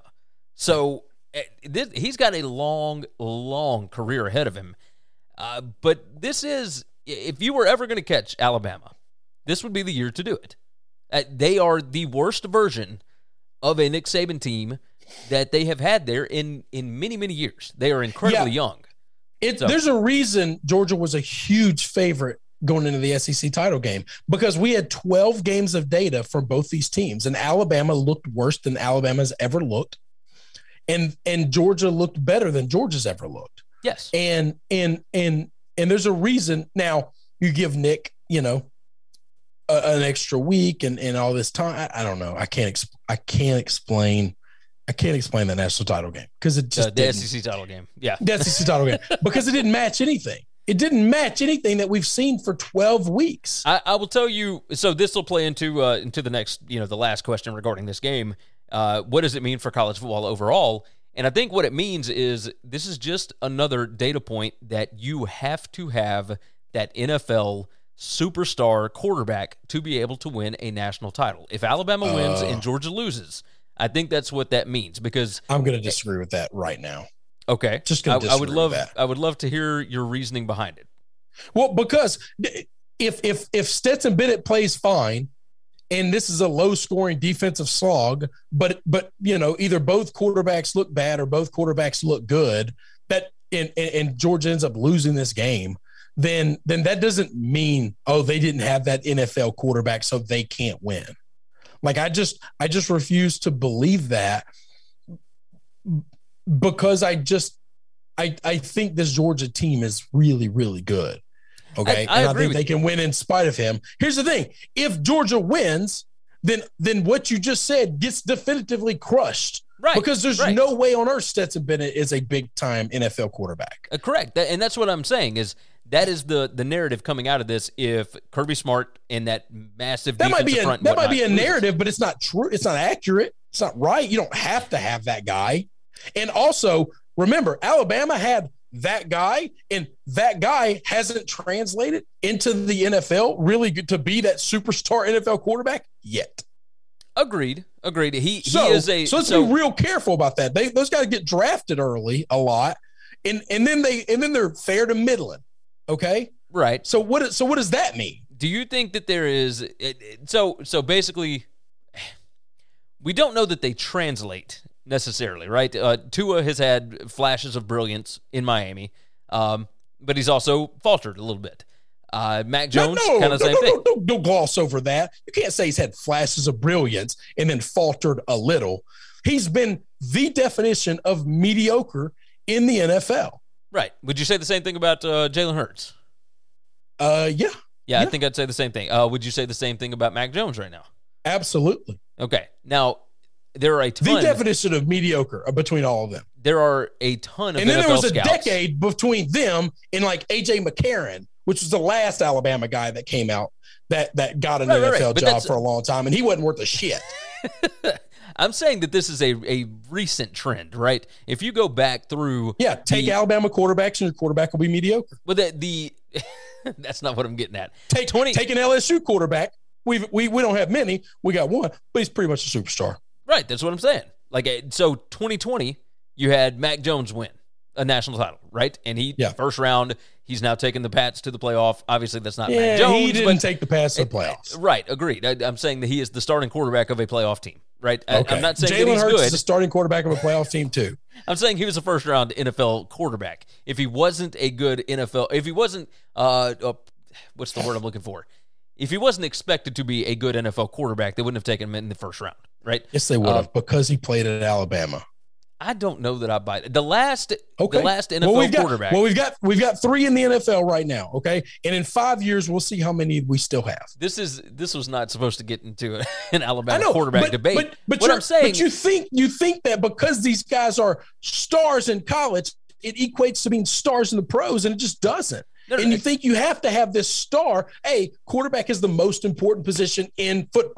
Speaker 7: So eh, this, he's got a long, long career ahead of him. Uh, but this is, if you were ever going to catch Alabama, this would be the year to do it. Uh, they are the worst version of a Nick Saban team that they have had there in, in many, many years. They are incredibly
Speaker 4: Yeah.
Speaker 7: young.
Speaker 4: It,
Speaker 7: So-
Speaker 4: there's a reason Georgia was a huge favorite going into the S E C title game, because we had twelve games of data from both these teams, and Alabama looked worse than Alabama's ever looked, and and Georgia looked better than Georgia's ever looked.
Speaker 7: Yes.
Speaker 4: And and and and there's a reason. Now you give Nick, you know, a, an extra week and and all this time. I, I don't know. I can't. Exp- I can't explain. I can't explain the national title game because it just
Speaker 7: Uh, the
Speaker 4: didn't.
Speaker 7: S E C title game. Yeah.
Speaker 4: The S E C title game because it didn't match anything. It didn't match anything that we've seen for twelve weeks.
Speaker 7: I, I will tell you. So this will play into uh, into the next, you know, the last question regarding this game. Uh, what does it mean for college football overall? And I think what it means is this is just another data point that you have to have that N F L superstar quarterback to be able to win a national title. If Alabama wins
Speaker 4: Uh.
Speaker 7: and Georgia loses, I think that's what that means. Because
Speaker 4: I'm going to disagree with that right now.
Speaker 7: okay,
Speaker 4: Just gonna
Speaker 7: I, I
Speaker 4: disagree
Speaker 7: would
Speaker 4: with
Speaker 7: love
Speaker 4: that.
Speaker 7: I would love to hear your reasoning behind it.
Speaker 4: Well, because if if if Stetson Bennett plays fine, and this is a low-scoring defensive slog, but but you know either both quarterbacks look bad or both quarterbacks look good, that and and, and Georgia ends up losing this game, then then that doesn't mean oh they didn't have that N F L quarterback so they can't win. Like I just I just refuse to believe that because I just I I think this Georgia team is really really good. Okay,
Speaker 7: I- I
Speaker 4: and I
Speaker 7: agree
Speaker 4: think
Speaker 7: with
Speaker 4: they
Speaker 7: you.
Speaker 4: can win in spite of him. Here's the thing: if Georgia wins, then then what you just said gets definitively crushed.
Speaker 7: Right,
Speaker 4: Because there's
Speaker 7: right.
Speaker 4: no way on earth Stetson Bennett is a big time N F L quarterback.
Speaker 7: Uh, correct. That, and that's what I'm saying is that is the the narrative coming out of this. If Kirby Smart and that massive
Speaker 4: That might be
Speaker 7: defensive
Speaker 4: a
Speaker 7: front and
Speaker 4: that might
Speaker 7: whatnot
Speaker 4: be a
Speaker 7: loses.
Speaker 4: narrative, but it's not true. It's not accurate. It's not right. You don't have to have that guy. And also remember, Alabama had that guy, and that guy hasn't translated into the N F L really good to be that superstar N F L quarterback yet.
Speaker 7: Agreed. Agreed. He
Speaker 4: So,
Speaker 7: he is a
Speaker 4: so let's
Speaker 7: so,
Speaker 4: be real careful about that. They those guys get drafted early a lot, and and then they and then they're fair to middling. Okay,
Speaker 7: right.
Speaker 4: so what is- so what does that mean?
Speaker 7: Do you think that there is it, it- so so basically we don't know that they translate necessarily, right? Uh, Tua has had flashes of brilliance in Miami, um, but he's also faltered a little bit. Uh, Mac Jones,
Speaker 4: no,
Speaker 7: kind of
Speaker 4: no,
Speaker 7: same
Speaker 4: no,
Speaker 7: thing.
Speaker 4: no, don't, don't gloss over that. You can't say he's had flashes of brilliance and then faltered a little. He's been the definition of mediocre in the N F L.
Speaker 7: Right. Would you say the same thing about uh, Jalen Hurts?
Speaker 4: Uh, yeah,
Speaker 7: Yeah, I
Speaker 4: Yeah.
Speaker 7: think I'd say the same thing. Uh, would you say the same thing about Mac Jones right now?
Speaker 4: absolutely.
Speaker 7: Okay. Now, there are a
Speaker 4: The
Speaker 7: ton.
Speaker 4: definition of mediocre between all of them.
Speaker 7: there are a ton of
Speaker 4: And then
Speaker 7: N F L
Speaker 4: there was a
Speaker 7: scouts.
Speaker 4: decade between them and like A J McCarron, which was the last Alabama guy that came out that that got an
Speaker 7: Right, right,
Speaker 4: N F L
Speaker 7: right. But
Speaker 4: job
Speaker 7: that's-
Speaker 4: for a long time, and he wasn't worth a shit.
Speaker 7: I'm saying that this is a, a recent trend, right? If you go back through,
Speaker 4: Yeah, take
Speaker 7: the,
Speaker 4: Alabama quarterbacks, and your quarterback will be mediocre.
Speaker 7: well, the, the that's not what I'm getting at.
Speaker 4: Take
Speaker 7: twenty
Speaker 4: take an L S U quarterback. We we we don't have many. We got one, but he's pretty much a superstar.
Speaker 7: Right, that's what I'm saying. Like, uh, so twenty twenty, you had Mac Jones win a national title, right? And he
Speaker 4: Yeah.
Speaker 7: first round, he's now taking the Pats to the playoff. Obviously, that's not
Speaker 4: Yeah,
Speaker 7: Mac Jones,
Speaker 4: he didn't
Speaker 7: but
Speaker 4: take the pass to the playoffs.
Speaker 7: right, agreed. I, I'm saying that he is the starting quarterback of a playoff team, right? I,
Speaker 4: Okay,
Speaker 7: I'm not saying that
Speaker 4: Jalen
Speaker 7: he's
Speaker 4: Hurts
Speaker 7: good.
Speaker 4: is the starting quarterback of a playoff team too.
Speaker 7: I'm saying he was a first round N F L quarterback. If he wasn't a good N F L, if he wasn't, uh, uh, what's the word I'm looking for? If he wasn't expected to be a good N F L quarterback, they wouldn't have taken him in the first round, right?
Speaker 4: Yes, they would have
Speaker 7: Um,
Speaker 4: because he played at Alabama.
Speaker 7: I don't know that I buy it. The last,
Speaker 4: Okay.
Speaker 7: the last N F L
Speaker 4: well, we've got,
Speaker 7: quarterback.
Speaker 4: Well, we've got we've got three in the N F L right now. Okay, and in five years we'll see how many we still have.
Speaker 7: this is this was not supposed to get into an
Speaker 4: I
Speaker 7: Alabama
Speaker 4: know
Speaker 7: quarterback
Speaker 4: but,
Speaker 7: debate.
Speaker 4: But, but
Speaker 7: what
Speaker 4: you're-
Speaker 7: I'm saying,
Speaker 4: but you think you think that because these guys are stars in college, it equates to being stars in the pros, and it just doesn't.
Speaker 7: No, no,
Speaker 4: and you
Speaker 7: no.
Speaker 4: think you have to have this star. Hey, quarterback is the most important position in football.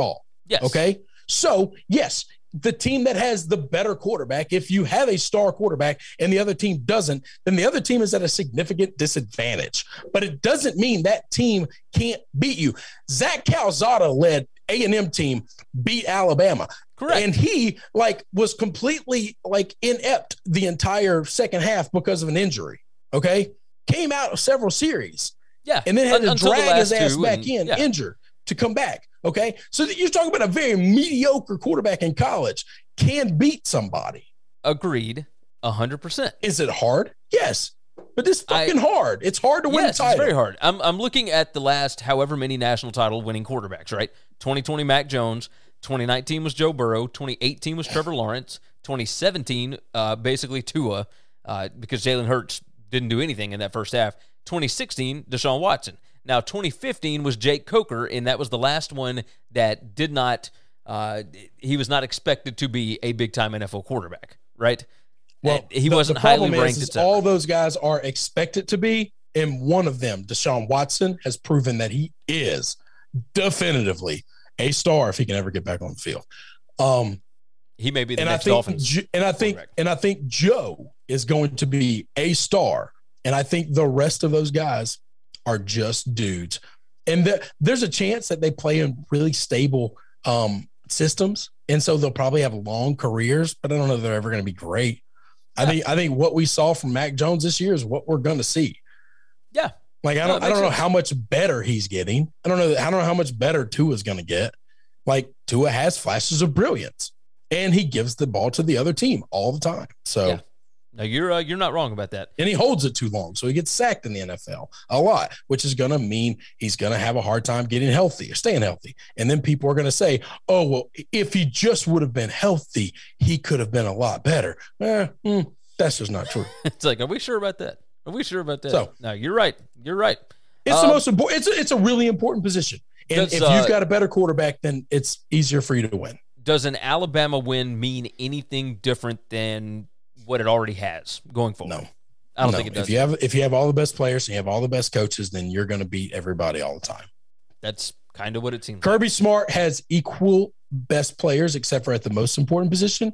Speaker 7: Yes.
Speaker 4: Okay. So, yes, the team that has the better quarterback, if you have a star quarterback and the other team doesn't, then the other team is at a significant disadvantage. But it doesn't mean that team can't beat you. Zach Calzada led A and M team beat Alabama.
Speaker 7: Correct.
Speaker 4: And he like was completely like inept the entire second half because of an injury. Okay. Came out of several series.
Speaker 7: Yeah.
Speaker 4: And then had to
Speaker 7: Until the
Speaker 4: drag his
Speaker 7: last
Speaker 4: ass
Speaker 7: two
Speaker 4: back
Speaker 7: and-
Speaker 4: in,
Speaker 7: yeah.
Speaker 4: injured, to come back. Okay. So that you're talking about a very mediocre quarterback in college can beat somebody.
Speaker 7: Agreed. A hundred percent.
Speaker 4: Is it hard? Yes. But it's
Speaker 7: I-
Speaker 4: fucking hard. It's hard to win
Speaker 7: Yes,
Speaker 4: a title.
Speaker 7: it's very hard. I'm I'm looking at the last however many national title winning quarterbacks, right? twenty twenty Mac Jones, twenty nineteen was Joe Burrow, twenty eighteen was Trevor Lawrence, twenty seventeen uh, basically Tua uh, because Jalen Hurts didn't do anything in that first half. twenty sixteen Deshaun Watson. Now twenty fifteen was Jake Coker, and that was the last one that did not. Uh, he was not expected to be a big time N F L quarterback, right?
Speaker 4: Well,
Speaker 7: And he
Speaker 4: the-
Speaker 7: wasn't
Speaker 4: the problem
Speaker 7: highly ranked.
Speaker 4: Is, is
Speaker 7: et cetera.
Speaker 4: all those guys are expected to be, and one of them, Deshaun Watson, has proven that he is definitively a star if he can ever get back on the field. Um,
Speaker 7: He may be the
Speaker 4: and I
Speaker 7: next
Speaker 4: think,
Speaker 7: Dolphins.
Speaker 4: Jo- and I think,
Speaker 7: quarterback.
Speaker 4: and I think Joe is going to be a star, and I think the rest of those guys are just dudes. And the, there's a chance that they play in really stable um, systems, and so they'll probably have long careers. But I don't know if they're ever going to be great. I
Speaker 7: Yeah.
Speaker 4: think I think what we saw from Mac Jones this year is what we're going to see.
Speaker 7: Yeah.
Speaker 4: Like I
Speaker 7: No,
Speaker 4: don't
Speaker 7: it
Speaker 4: I don't
Speaker 7: makes
Speaker 4: know
Speaker 7: sense.
Speaker 4: how much better he's getting. I don't know I don't know how much better Tua's going to get. Like Tua has flashes of brilliance, and he gives the ball to the other team all the time. So.
Speaker 7: Yeah. No, you're uh, you're not wrong about that.
Speaker 4: And he holds it too long. So he gets sacked in the N F L a lot, which is going to mean he's going to have a hard time getting healthy or staying healthy. And then people are going to say, oh, well, if he just would have been healthy, he could have been a lot better. Eh, mm, that's just not true.
Speaker 7: It's like, are we sure about that? Are we sure about that?
Speaker 4: So-
Speaker 7: no, you're right. You're right.
Speaker 4: It's
Speaker 7: Um,
Speaker 4: the most important. It's a, it's a really important position. And
Speaker 7: Does,
Speaker 4: if
Speaker 7: uh,
Speaker 4: you've got a better quarterback, then it's easier for you to win.
Speaker 7: Does an Alabama win mean anything different than what it already has going forward?
Speaker 4: No.
Speaker 7: I don't
Speaker 4: No.
Speaker 7: think it does.
Speaker 4: If you have if you have all the best players and you have all the best coaches, then you're going to beat everybody all the time.
Speaker 7: That's kind of what it seems like.
Speaker 4: Kirby Smart has equal best players, except for at the most important position.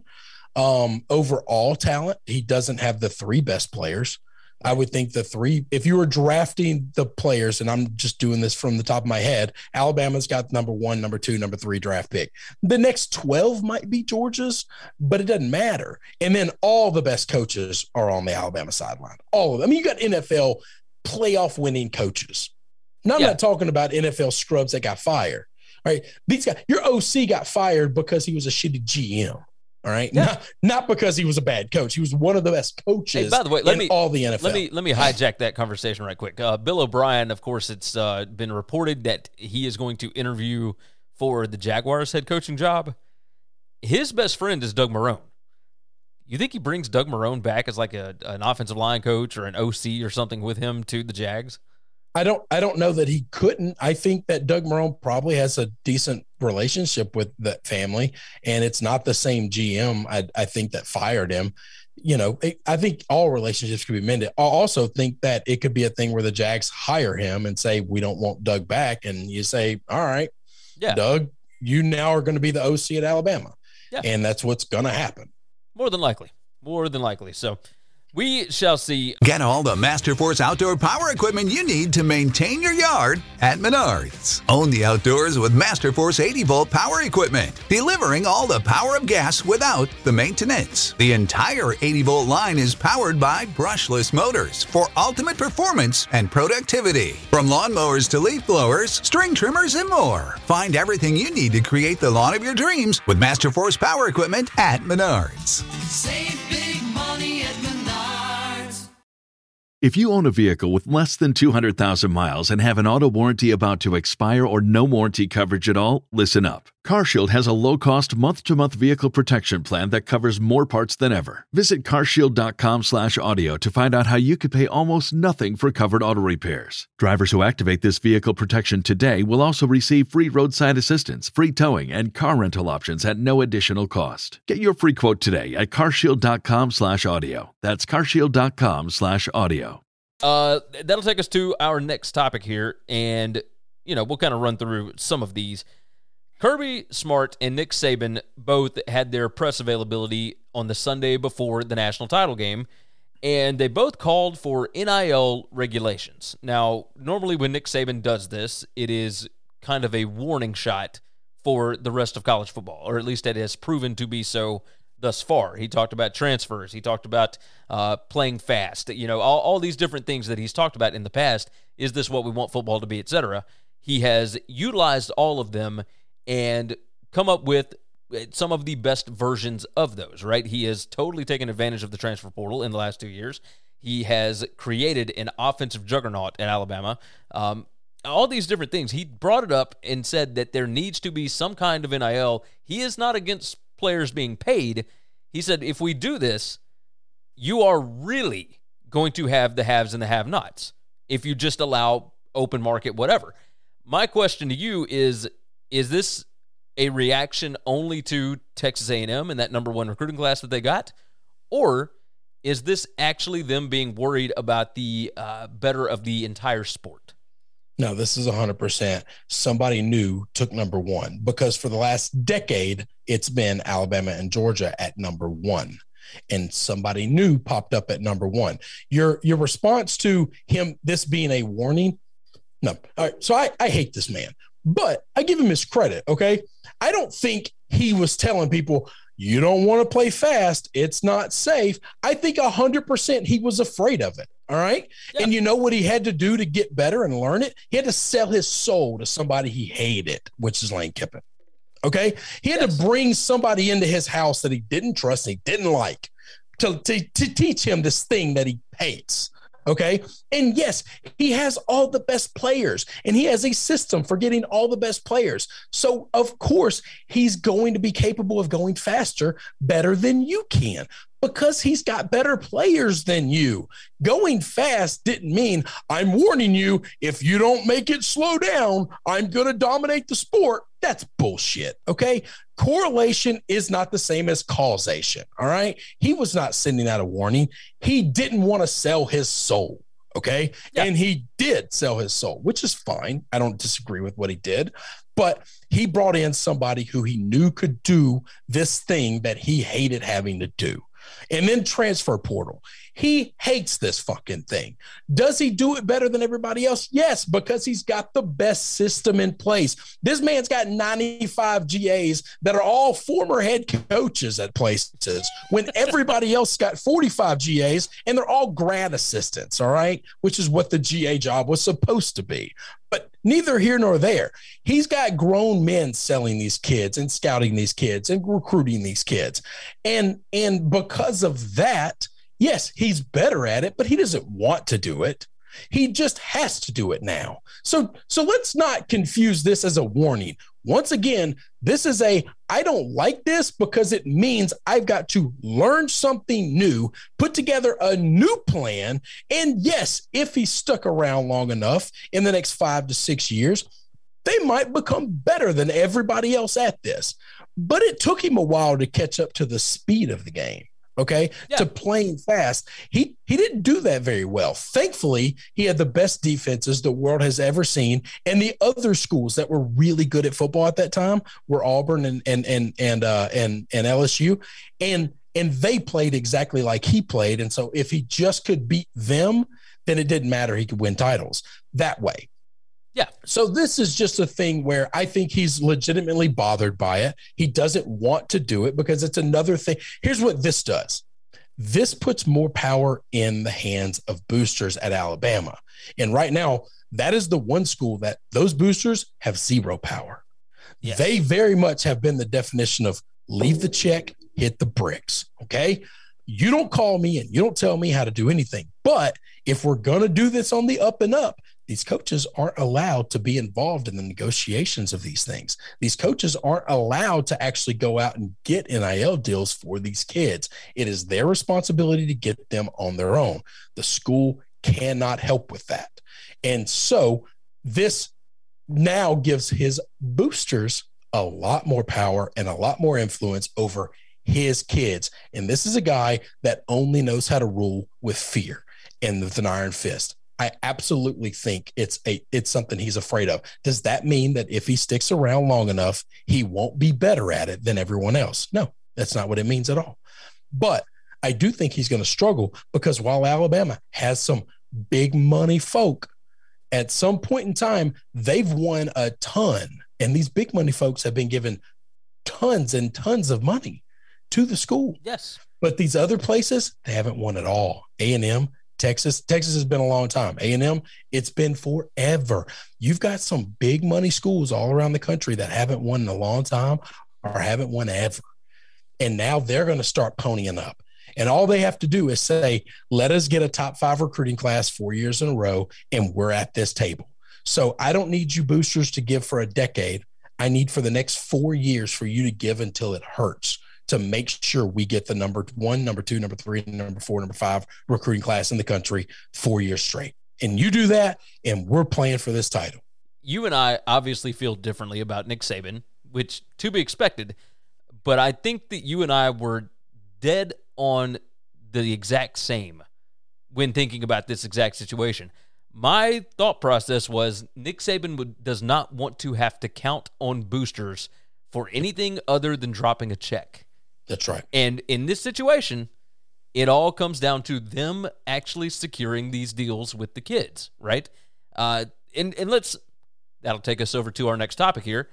Speaker 4: Um, overall talent, he doesn't have the three best players. I would think the three, if you were drafting the players, and I'm just doing this from the top of my head, Alabama's got number one, number two, number three draft pick. The next twelve might be Georgia's, but it doesn't matter. And then all the best coaches are on the Alabama sideline. All of them. I mean, you got N F L playoff winning coaches. Now, I'm
Speaker 7: Yeah.
Speaker 4: not talking about N F L scrubs that got fired. All right. These guys, your O C got fired because he was a shitty G M. All right.
Speaker 7: Yeah.
Speaker 4: Not, not because he was a bad coach. He was one of the best coaches
Speaker 7: Hey, by the way, let
Speaker 4: in
Speaker 7: me-
Speaker 4: all the N F L.
Speaker 7: Let me let me hijack that conversation right quick. Uh, Bill O'Brien, of course, it's uh, been reported that he is going to interview for the Jaguars head coaching job. His best friend is Doug Marrone. You think he brings Doug Marrone back as like a an offensive line coach or an O C or something with him to the Jags?
Speaker 4: I don't I don't know that he couldn't. I think that Doug Marrone probably has a decent relationship with that family, and it's not the same G M I, I think that fired him. You know, it, I think all relationships could be mended. I also think that it could be a thing where the Jags hire him and say, we don't want Doug back. And you say, all right,
Speaker 7: Yeah,
Speaker 4: Doug, you now are going to be the O C at Alabama.
Speaker 7: Yeah.
Speaker 4: And that's what's going to happen.
Speaker 7: more than likely. More than likely. So we shall see.
Speaker 1: Get all the Masterforce outdoor power equipment you need to maintain your yard at Menards. Own the outdoors with Masterforce eighty volt power equipment, delivering all the power of gas without the maintenance. The entire eighty volt line is powered by brushless motors for ultimate performance and productivity. From lawnmowers to leaf blowers, string trimmers, and more. Find everything you need to create the lawn of your dreams with Masterforce power equipment at Menards.
Speaker 2: Save big money at Menards.
Speaker 8: If you own a vehicle with less than two hundred thousand miles and have an auto warranty about to expire or no warranty coverage at all, listen up. CarShield has a low-cost month-to-month vehicle protection plan that covers more parts than ever. Visit carshield.com slash audio to find out how you could pay almost nothing for covered auto repairs. Drivers who activate this vehicle protection today will also receive free roadside assistance, free towing, and car rental options at no additional cost. Get your free quote today at carshield.com slash audio. That's carshield.com slash audio.
Speaker 7: Uh, that'll take us to our next topic here, and you know we'll kind of run through some of these. Kirby Smart and Nick Saban both had their press availability on the Sunday before the national title game, and they both called for N I L regulations. Now, normally when Nick Saban does this, it is kind of a warning shot for the rest of college football, or at least it has proven to be so thus far. He talked about transfers. He talked about uh, playing fast. You know, all, all these different things that he's talked about in the past. Is this what we want football to be, et cetera? He has utilized all of them and come up with some of the best versions of those, right? He has totally taken advantage of the transfer portal in the last two years. He has created an offensive juggernaut at Alabama. Um, all these different things. He brought it up and said that there needs to be some kind of N I L. He is not against players being paid. He said, if we do this, you are really going to have the haves and the have-nots if you just allow open market whatever. My question to you is, is this a reaction only to Texas A and M and that number one recruiting class that they got? Or is this actually them being worried about the uh, better of the entire sport?
Speaker 4: No, this is one hundred percent somebody new took number one, because for the last decade, it's been Alabama and Georgia at number one, and somebody new popped up at number one. Your your response to him, this being a warning? No. All right, so I, I hate this man, but I give him his credit, okay? I don't think he was telling people, you don't want to play fast, it's not safe. I think one hundred percent he was afraid of it, all right? Yeah. And you know what he had to do to get better and learn it? He had to sell his soul to somebody he hated, which is Lane Kiffin, okay? He had yes. to bring somebody into his house that he didn't trust, he didn't like, to, to, to teach him this thing that he hates. Okay. And yes, he has all the best players and he has a system for getting all the best players. So of course he's going to be capable of going faster, better than you can, because he's got better players than you. Going fast didn't mean, I'm warning you, if you don't make it slow down, I'm going to dominate the sport. That's bullshit. Okay. Correlation is not the same as causation. All right. He was not sending out a warning. He didn't want to sell his soul. Okay. Yeah. And he did sell his soul, which is fine. I don't disagree with what he did, but he brought in somebody who he knew could do this thing that he hated having to do. And then transfer portal. He hates this fucking thing. Does he do it better than everybody else? Yes, because he's got the best system in place. This man's got ninety-five G As that are all former head coaches at places, when everybody else got forty-five G As and they're all grad assistants, all right, which is what the G A job was supposed to be. But neither here nor there. He's got grown men selling these kids and scouting these kids and recruiting these kids. And, and because of that, yes, he's better at it, but he doesn't want to do it. He just has to do it now. So, so let's not confuse this as a warning. Once again, this is a, I don't like this because it means I've got to learn something new, put together a new plan. And yes, if he stuck around long enough in the next five to six years, they might become better than everybody else at this. But it took him a while to catch up to the speed of the game. Okay, yeah. To playing fast. He he didn't do that very well. Thankfully, he had the best defenses the world has ever seen. And the other schools that were really good at football at that time were Auburn and and and and uh, and, and L S U. And and they played exactly like he played. And so if he just could beat them, then it didn't matter. He could win titles that way. Yeah. So this is just a thing where I think he's legitimately bothered by it. He doesn't want to do it because it's another thing. Here's what this does. This puts more power in the hands of boosters at Alabama. And right now, that is the one school that those boosters have zero power. Yes. They very much have been the definition of leave the check, hit the bricks. Okay. You don't call me and you don't tell me how to do anything. But if we're going to do this on the up and up, these coaches aren't allowed to be involved in the negotiations of these things. These coaches aren't allowed to actually go out and get N I L deals for these kids. It is their responsibility to get them on their own. The school cannot help with that. And so this now gives his boosters a lot more power and a lot more influence over his kids. And this is a guy that only knows how to rule with fear and with an iron fist. I absolutely think it's a it's something he's afraid of. Does that mean that if he sticks around long enough, he won't be better at it than everyone else? No, that's not what it means at all. But I do think he's going to struggle because while Alabama has some big money folk, at some point in time, they've won a ton. And these big money folks have been given tons and tons of money to the school.
Speaker 7: Yes.
Speaker 4: But these other places, they haven't won at all. A and M, Texas, Texas has been a long time. A and M, it's been forever. You've got some big money schools all around the country that haven't won in a long time or haven't won ever. And now they're going to start ponying up. And all they have to do is say, let us get a top five recruiting class four years in a row, and we're at this table. So I don't need you boosters to give for a decade. I need for the next four years for you to give until it hurts to make sure we get the number one, number two, number three, number four, number five recruiting class in the country four years straight. And you do that, and we're playing for this title.
Speaker 7: You and I obviously feel differently about Nick Saban, which to be expected, but I think that you and I were dead on the exact same when thinking about this exact situation. My thought process was Nick Saban would, does not want to have to count on boosters for anything other than dropping a check.
Speaker 4: That's right.
Speaker 7: And in this situation, it all comes down to them actually securing these deals with the kids, right? Uh, and, and let's, that'll take us over to our next topic here.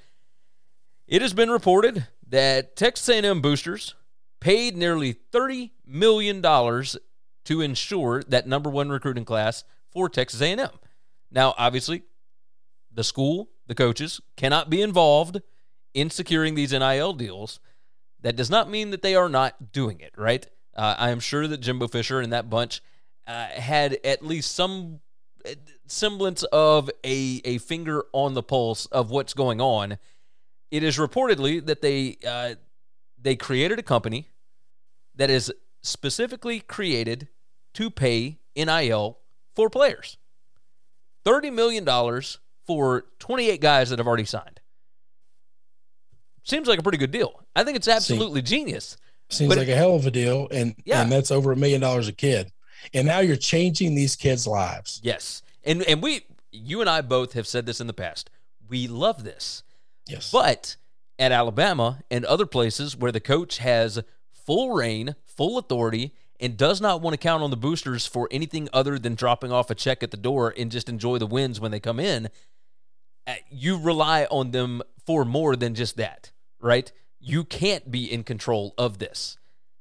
Speaker 7: It has been reported that Texas A and M boosters paid nearly thirty million dollars to ensure that number one recruiting class for Texas A and M. Now, obviously, the school, the coaches, cannot be involved in securing these N I L deals. That does not mean that they are not doing it, right? Uh, I am sure that Jimbo Fisher and that bunch uh, had at least some semblance of a, a finger on the pulse of what's going on. It is reportedly that they uh, they created a company that is specifically created to pay N I L for players. thirty million dollars for twenty-eight guys that have already signed. Seems like a pretty good deal. I think it's absolutely
Speaker 4: Seems,
Speaker 7: genius.
Speaker 4: Seems
Speaker 7: but
Speaker 4: like a hell of a deal, and,
Speaker 7: yeah.
Speaker 4: and that's over a million dollars a kid. And now you're changing these kids' lives.
Speaker 7: Yes. And and we, you and I both have said this in the past. We love this.
Speaker 4: Yes.
Speaker 7: But at Alabama and other places where the coach has full reign, full authority, and does not want to count on the boosters for anything other than dropping off a check at the door and just enjoy the wins when they come in, you rely on them for more than just that, right? You can't be in control of this.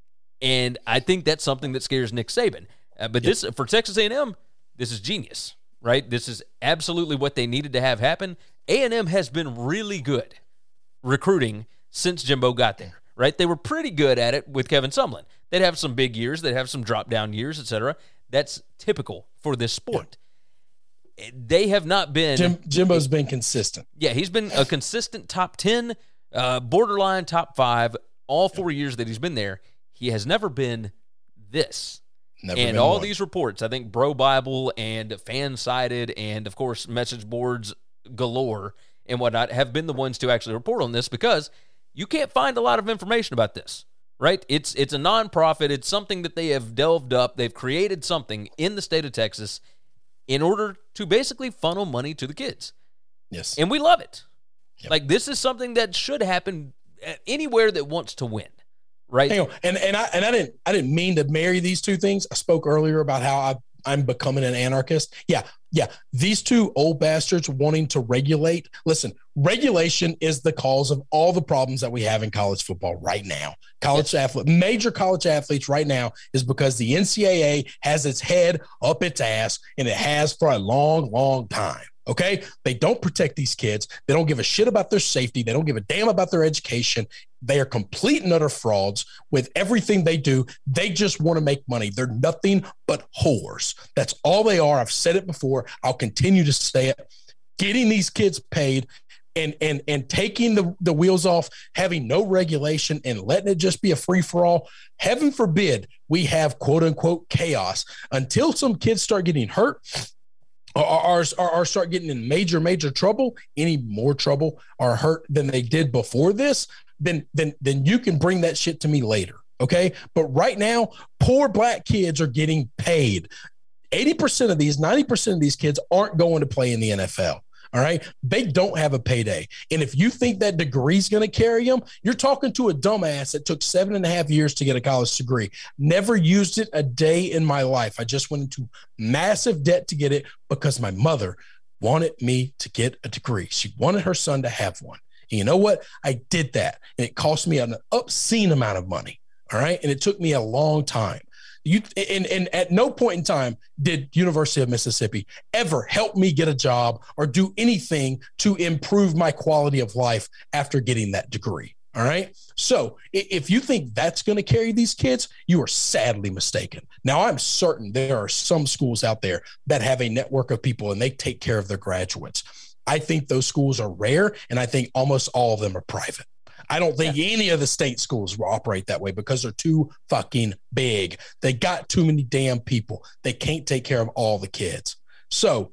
Speaker 7: And I think that's something that scares Nick Saban. Uh, but
Speaker 4: yep.
Speaker 7: this for Texas A and M, this is genius, right? This is absolutely what they needed to have happen. A and M has been really good recruiting since Jimbo got there, right? They were pretty good at it with Kevin Sumlin. They'd have some big years. They'd have some drop-down years, et cetera. That's typical for this sport. Yeah. They have not been...
Speaker 4: Jim, Jimbo's been consistent.
Speaker 7: Yeah, he's been a consistent top ten, uh, borderline top five, all four years that he's been there. He has never been this.
Speaker 4: Never
Speaker 7: and
Speaker 4: been
Speaker 7: all
Speaker 4: one.
Speaker 7: these reports, I think Bro Bible and Fansided and, of course, message boards galore and whatnot have been the ones to actually report on this because you can't find a lot of information about this, right? It's it's a nonprofit. It's something that they have delved up. They've created something in the state of Texas in order to basically funnel money to the kids.
Speaker 4: Yes.
Speaker 7: And we love it.
Speaker 4: Yep.
Speaker 7: Like, this is something that should happen anywhere that wants to win, right?
Speaker 4: Hang on. And and I and I didn't I didn't mean to marry these two things. I spoke earlier about how I I'm becoming an anarchist. Yeah, yeah. These two old bastards wanting to regulate. Listen, regulation is the cause of all the problems that we have in college football right now. College yes. athlete, major college athletes right now is because the N C double A has its head up its ass, and it has for a long, long time. Okay? They don't protect these kids. They don't give a shit about their safety. They don't give a damn about their education. They are complete and utter frauds with everything they do. They just want to make money. They're nothing but whores. That's all they are. I've said it before. I'll continue to say it. Getting these kids paid and and and taking the, the wheels off, having no regulation and letting it just be a free-for-all. Heaven forbid we have quote-unquote chaos until some kids start getting hurt or, or, or, or start getting in major, major trouble, any more trouble or hurt than they did before this, then, then, then you can bring that shit to me later, okay? But right now, poor black kids are getting paid. eighty percent of these, ninety percent of these kids aren't going to play in the N F L. All right. They don't have a payday. And if you think that degree is going to carry them, you're talking to a dumbass that took seven and a half years to get a college degree. Never used it a day in my life. I just went into massive debt to get it because my mother wanted me to get a degree. She wanted her son to have one. And you know what? I did that. And it cost me an obscene amount of money. All right. And it took me a long time. You and, and at no point in time did University of Mississippi ever help me get a job or do anything to improve my quality of life after getting that degree. All right. So if you think that's going to carry these kids, you are sadly mistaken. Now, I'm certain there are some schools out there that have a network of people and they take care of their graduates. I think those schools are rare, and I think almost all of them are private. I don't think yeah. any of the state schools will operate that way because they're too fucking big. They got too many damn people. They can't take care of all the kids. So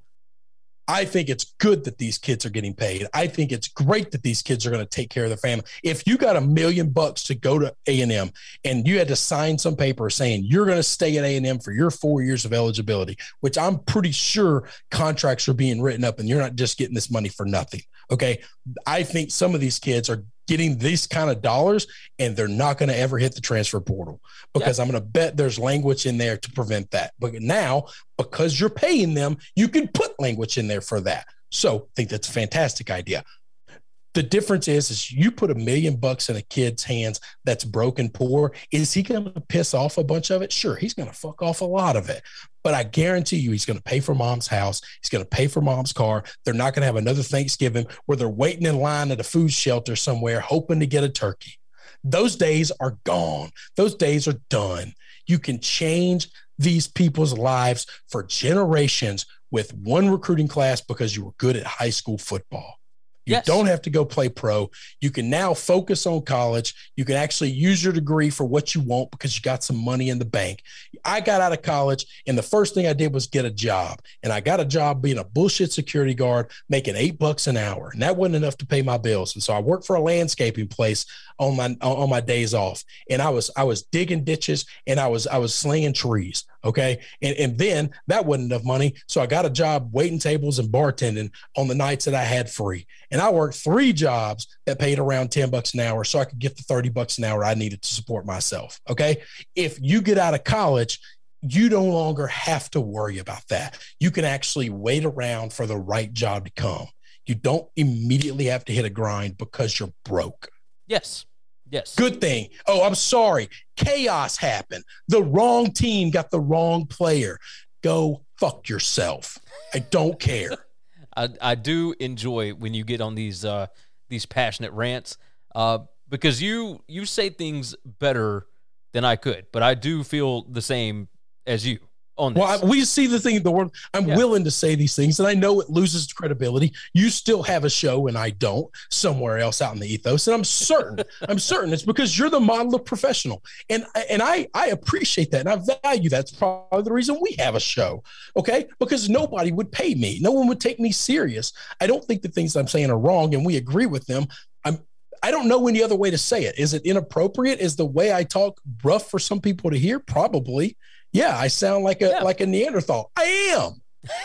Speaker 4: I think it's good that these kids are getting paid. I think it's great that these kids are going to take care of their family. If you got a million bucks to go to A and M and you had to sign some paper saying you're going to stay at A and M for your four years of eligibility, which I'm pretty sure contracts are being written up and you're not just getting this money for nothing. Okay. I think some of these kids are getting these kind of dollars and they're not going to ever hit the transfer portal because yeah. I'm going to bet there's language in there to prevent that. But now, because you're paying them, you can put language in there for that. So I think that's a fantastic idea. The difference is, is you put a million bucks in a kid's hands that's broken poor. Is he going to piss off a bunch of it? Sure. He's going to fuck off a lot of it, but I guarantee you he's going to pay for mom's house. He's going to pay for mom's car. They're not going to have another Thanksgiving where they're waiting in line at a food shelter somewhere, hoping to get a turkey. Those days are gone. Those days are done. You can change these people's lives for generations with one recruiting class because you were good at high school football. You yes. don't have to go play pro. You can now focus on college. You can actually use your degree for what you want because you got some money in the bank. I got out of college, and the first thing I did was get a job. And I got a job being a bullshit security guard, making eight bucks an hour. And that wasn't enough to pay my bills. And so I worked for a landscaping place on my on my days off. And I was I was digging ditches and I was I was slinging trees. Okay. And, and then that wasn't enough money. So I got a job waiting tables and bartending on the nights that I had free. And I worked three jobs that paid around ten bucks an hour so I could get the thirty bucks an hour I needed to support myself. Okay. If you get out of college, you no longer have to worry about that. You can actually wait around for the right job to come. You don't immediately have to hit a grind because you're broke.
Speaker 7: Yes. Yes.
Speaker 4: Good thing. Oh, I'm sorry. Chaos happened. The wrong team got the wrong player. Go fuck yourself. I don't care.
Speaker 7: I, I do enjoy when you get on these uh, these passionate rants uh, because you you say things better than I could, but I do feel the same as you on this.
Speaker 4: Well, I, we see the thing. The word I'm yeah. willing to say these things, and I know it loses credibility. You still have a show, and I don't. Somewhere else out in the ethos, and I'm certain. I'm certain it's because you're the model of professional, and and I I appreciate that, and I value that. That's probably the reason we have a show. Okay, because nobody would pay me. No one would take me serious. I don't think the things I'm saying are wrong, and we agree with them. I'm. I don't know any other way to say it. Is it inappropriate? Is the way I talk rough for some people to hear? Probably. Yeah, I sound like a yeah. like a Neanderthal. I am.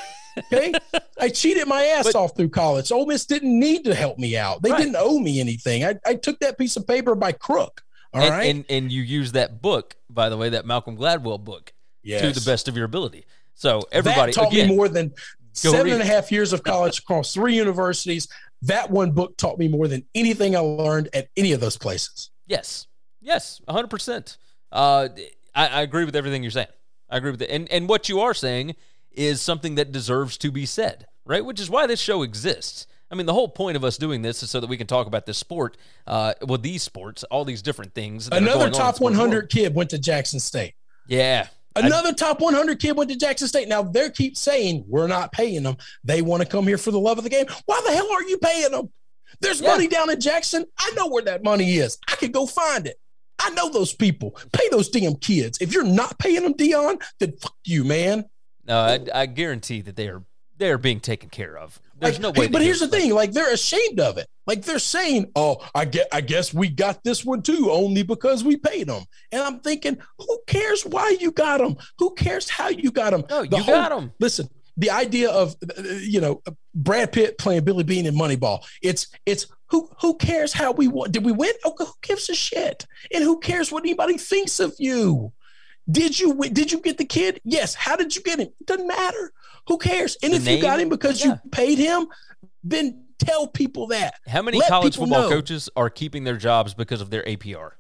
Speaker 4: Okay, I cheated my ass but, off through college. Ole Miss didn't need to help me out. They right. didn't owe me anything. I, I took that piece of paper by crook. All
Speaker 7: and,
Speaker 4: right,
Speaker 7: and and you use that book, by the way, that Malcolm Gladwell book, yes. to the best of your ability. So everybody
Speaker 4: that taught
Speaker 7: again,
Speaker 4: me more than seven and a half years of college across three universities. That one book taught me more than anything I learned at any of those places.
Speaker 7: Yes, yes, one hundred percent. Uh, I, I agree with everything you're saying. I agree with it. And and what you are saying is something that deserves to be said, right? Which is why this show exists. I mean, the whole point of us doing this is so that we can talk about this sport, uh, well, these sports, all these different things.
Speaker 4: Another top one hundred kid went to Jackson State.
Speaker 7: Yeah.
Speaker 4: Another I, top one hundred kid went to Jackson State. Now, they keep saying, we're not paying them. They want to come here for the love of the game. Why the hell are you paying them? There's yeah. money down in Jackson. I know where that money is. I could go find it. I know those people. Pay those damn kids. If you're not paying them, Dion, then fuck you, man.
Speaker 7: No, I, I guarantee that they are they are being taken care of. There's
Speaker 4: like,
Speaker 7: no way.
Speaker 4: hey, but here's the thing: like they're ashamed of it. Like they're saying, "Oh, I get, I guess we got this one too, only because we paid them." And I'm thinking, who cares why you got them? Who cares how you got them?
Speaker 7: No,
Speaker 4: the
Speaker 7: you
Speaker 4: whole,
Speaker 7: got them.
Speaker 4: Listen, the idea of you know Brad Pitt playing Billy Bean in Moneyball. It's it's who who cares how we won? Did we win? Okay, who gives a shit? And who cares what anybody thinks of you? Did you win? Did you get the kid? Yes. How did you get him? It doesn't matter. Who cares? And
Speaker 7: The
Speaker 4: if
Speaker 7: name?
Speaker 4: you got him because
Speaker 7: Yeah.
Speaker 4: you paid him, then tell people that.
Speaker 7: How many
Speaker 4: Let
Speaker 7: college
Speaker 4: people
Speaker 7: football
Speaker 4: know.
Speaker 7: coaches are keeping their jobs because of their A P R?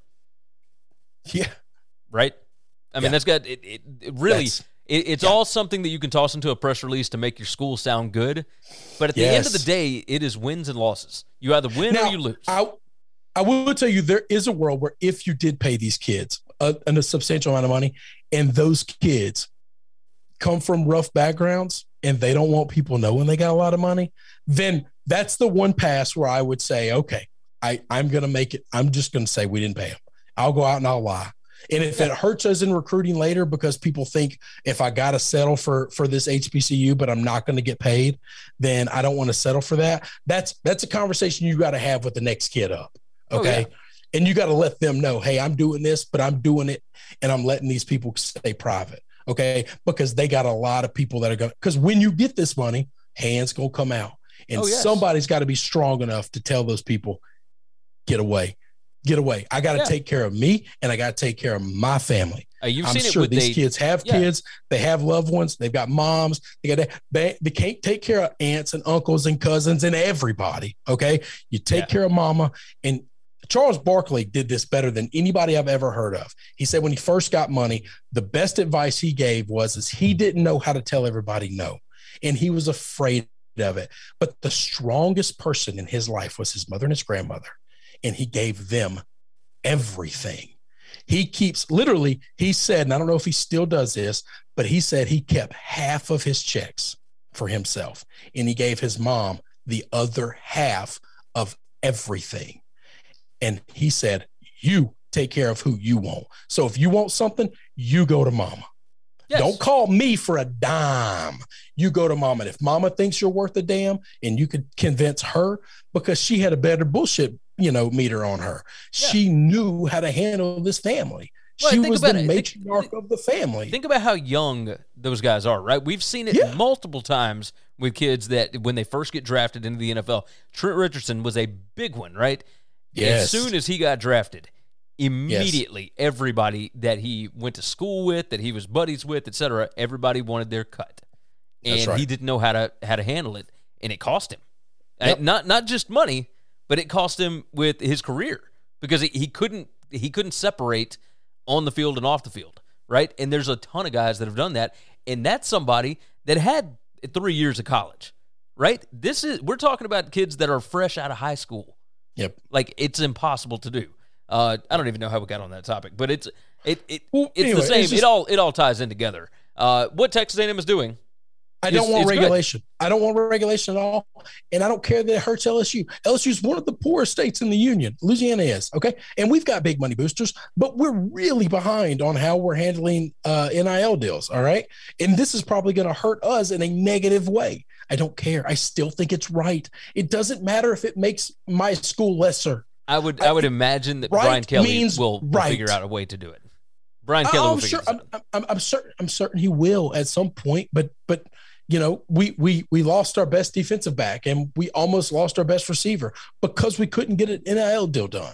Speaker 4: Yeah.
Speaker 7: Right. I mean,
Speaker 4: Yeah.
Speaker 7: that's got it. It, it really.
Speaker 4: That's-
Speaker 7: It, it's
Speaker 4: yeah.
Speaker 7: all something that you can toss into a press release to make your school sound good, but at the end of the
Speaker 4: Yes.
Speaker 7: day, it is wins and losses. You either win
Speaker 4: Now,
Speaker 7: or you lose.
Speaker 4: I, I will tell you, there is a world where if you did pay these kids a, a substantial amount of money and those kids come from rough backgrounds and they don't want people knowing they got a lot of money, then that's the one pass where I would say, okay, I, I'm going to make it. I'm just going to say we didn't pay them. I'll go out and I'll lie. And if it hurts us in recruiting later because people think if I got to settle for for this H B C U, but I'm not going to get paid, then I don't want to settle for that. That's that's a conversation you got to have with the next kid up. Okay.
Speaker 7: Oh, yeah.
Speaker 4: And you got to let them know, hey, I'm doing this, but I'm doing it and I'm letting these people stay private. Okay. Because they got a lot of people that are going to, because when you get this money, hands going to come out. And
Speaker 7: Oh, yes.
Speaker 4: somebody's got to be strong enough to tell those people, get away. Get away. I got to
Speaker 7: Yeah.
Speaker 4: take care of me and I got to take care of my family.
Speaker 7: Uh, you've
Speaker 4: I'm
Speaker 7: seen it
Speaker 4: sure
Speaker 7: with
Speaker 4: these
Speaker 7: they,
Speaker 4: kids have
Speaker 7: yeah.
Speaker 4: kids. They have loved ones. They've got moms. They got they, they can't take care of aunts and uncles and cousins and everybody. Okay. You take
Speaker 7: Yeah.
Speaker 4: care of mama. And Charles Barkley did this better than anybody I've ever heard of. He said when he first got money, the best advice he gave was is he didn't know how to tell everybody no. And he was afraid of it. But the strongest person in his life was his mother and his grandmother. And he gave them everything. He keeps literally, he said, and I don't know if he still does this, but he said he kept half of his checks for himself and he gave his mom the other half of everything. And he said, you take care of who you want. So if you want something, you go to mama.
Speaker 7: Yes.
Speaker 4: Don't call me for a dime. You go to mama. And if mama thinks you're worth a damn and you could convince her because she had a better bullshit, you know, meter on her.
Speaker 7: Yeah.
Speaker 4: She knew how to handle this family.
Speaker 7: Well,
Speaker 4: she
Speaker 7: think
Speaker 4: was the
Speaker 7: about it. Think-
Speaker 4: matriarch of the family.
Speaker 7: Think about how young those guys are, right? We've seen it
Speaker 4: Yeah.
Speaker 7: multiple times with kids that when they first get drafted into the N F L. Trent Richardson was a big one, right?
Speaker 4: Yes.
Speaker 7: As soon as he got drafted, immediately everybody that he went to school with, that he was buddies with, et cetera, everybody wanted their cut. And
Speaker 4: That's right.
Speaker 7: he didn't know how to how to handle it, and it cost him.
Speaker 4: Yep.
Speaker 7: Uh, not not just money, but it cost him with his career because he, he couldn't he couldn't separate on the field and off the field, right? And there's a ton of guys that have done that, and that's somebody that had three years of college, right? This is we're talking about kids that are fresh out of high school.
Speaker 4: Yep.
Speaker 7: Like it's impossible to do. Uh, I don't even know how we got on that topic, but it's it it
Speaker 4: Well,
Speaker 7: it's
Speaker 4: anyway,
Speaker 7: the same.
Speaker 4: it's just-
Speaker 7: it all it all ties in together. Uh, what Texas A and M is doing.
Speaker 4: I don't
Speaker 7: It's-
Speaker 4: want
Speaker 7: it's good.
Speaker 4: regulation. I don't want regulation at all. And I don't care that it hurts L S U. L S U is one of the poorest states in the union. Louisiana is. Okay. And we've got big money boosters, but we're really behind on how we're handling uh, N I L deals. All right. And this is probably going to hurt us in a negative way. I don't care. I still think it's right. It doesn't matter if it makes my school lesser.
Speaker 7: I would
Speaker 4: I-
Speaker 7: I would imagine that
Speaker 4: right
Speaker 7: Brian Kelly
Speaker 4: means
Speaker 7: will, will
Speaker 4: right.
Speaker 7: figure out a way to do it. Brian Kelly
Speaker 4: I'm
Speaker 7: will figure
Speaker 4: sure.
Speaker 7: this
Speaker 4: I'm,
Speaker 7: out.
Speaker 4: I'm, I'm certain. I'm certain he will at some point. But but you know, we we we lost our best defensive back, and we almost lost our best receiver because we couldn't get an N I L deal done.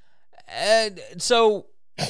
Speaker 7: And so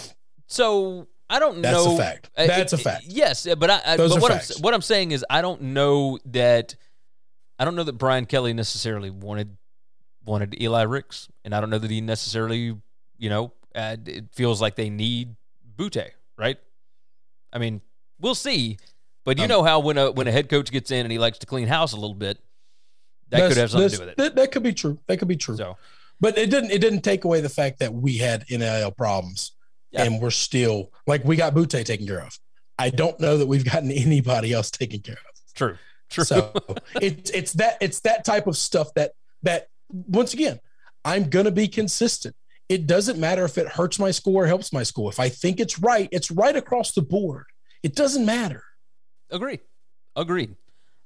Speaker 7: so I don't
Speaker 4: That's
Speaker 7: know.
Speaker 4: a fact.
Speaker 7: uh,
Speaker 4: That's
Speaker 7: it-
Speaker 4: a fact.
Speaker 7: Yes, but I, I
Speaker 4: Those
Speaker 7: but
Speaker 4: are
Speaker 7: what
Speaker 4: facts.
Speaker 7: I'm what I'm saying is I don't know that I don't know that Brian Kelly necessarily wanted wanted Eli Ricks, and I don't know that he necessarily, you know, uh, it feels like they need Butte, right? I mean, we'll see. But you
Speaker 4: Um,
Speaker 7: know how when a when a head coach gets in and he likes to clean house a little bit, that
Speaker 4: That's-
Speaker 7: could have something to
Speaker 4: that's-
Speaker 7: do with it.
Speaker 4: That, that could be true. That could be true.
Speaker 7: So
Speaker 4: But it didn't. It didn't take away the fact that we had N I L problems,
Speaker 7: Yeah.
Speaker 4: and we're still like we got Butte taken care of. I don't know that we've gotten anybody else taken care of.
Speaker 7: true, true.
Speaker 4: So it's it's that it's that type of stuff that that once again, I'm gonna be consistent. It doesn't matter if it hurts my school or helps my school. If I think it's right, it's right across the board. It doesn't matter.
Speaker 7: Agreed. Agreed.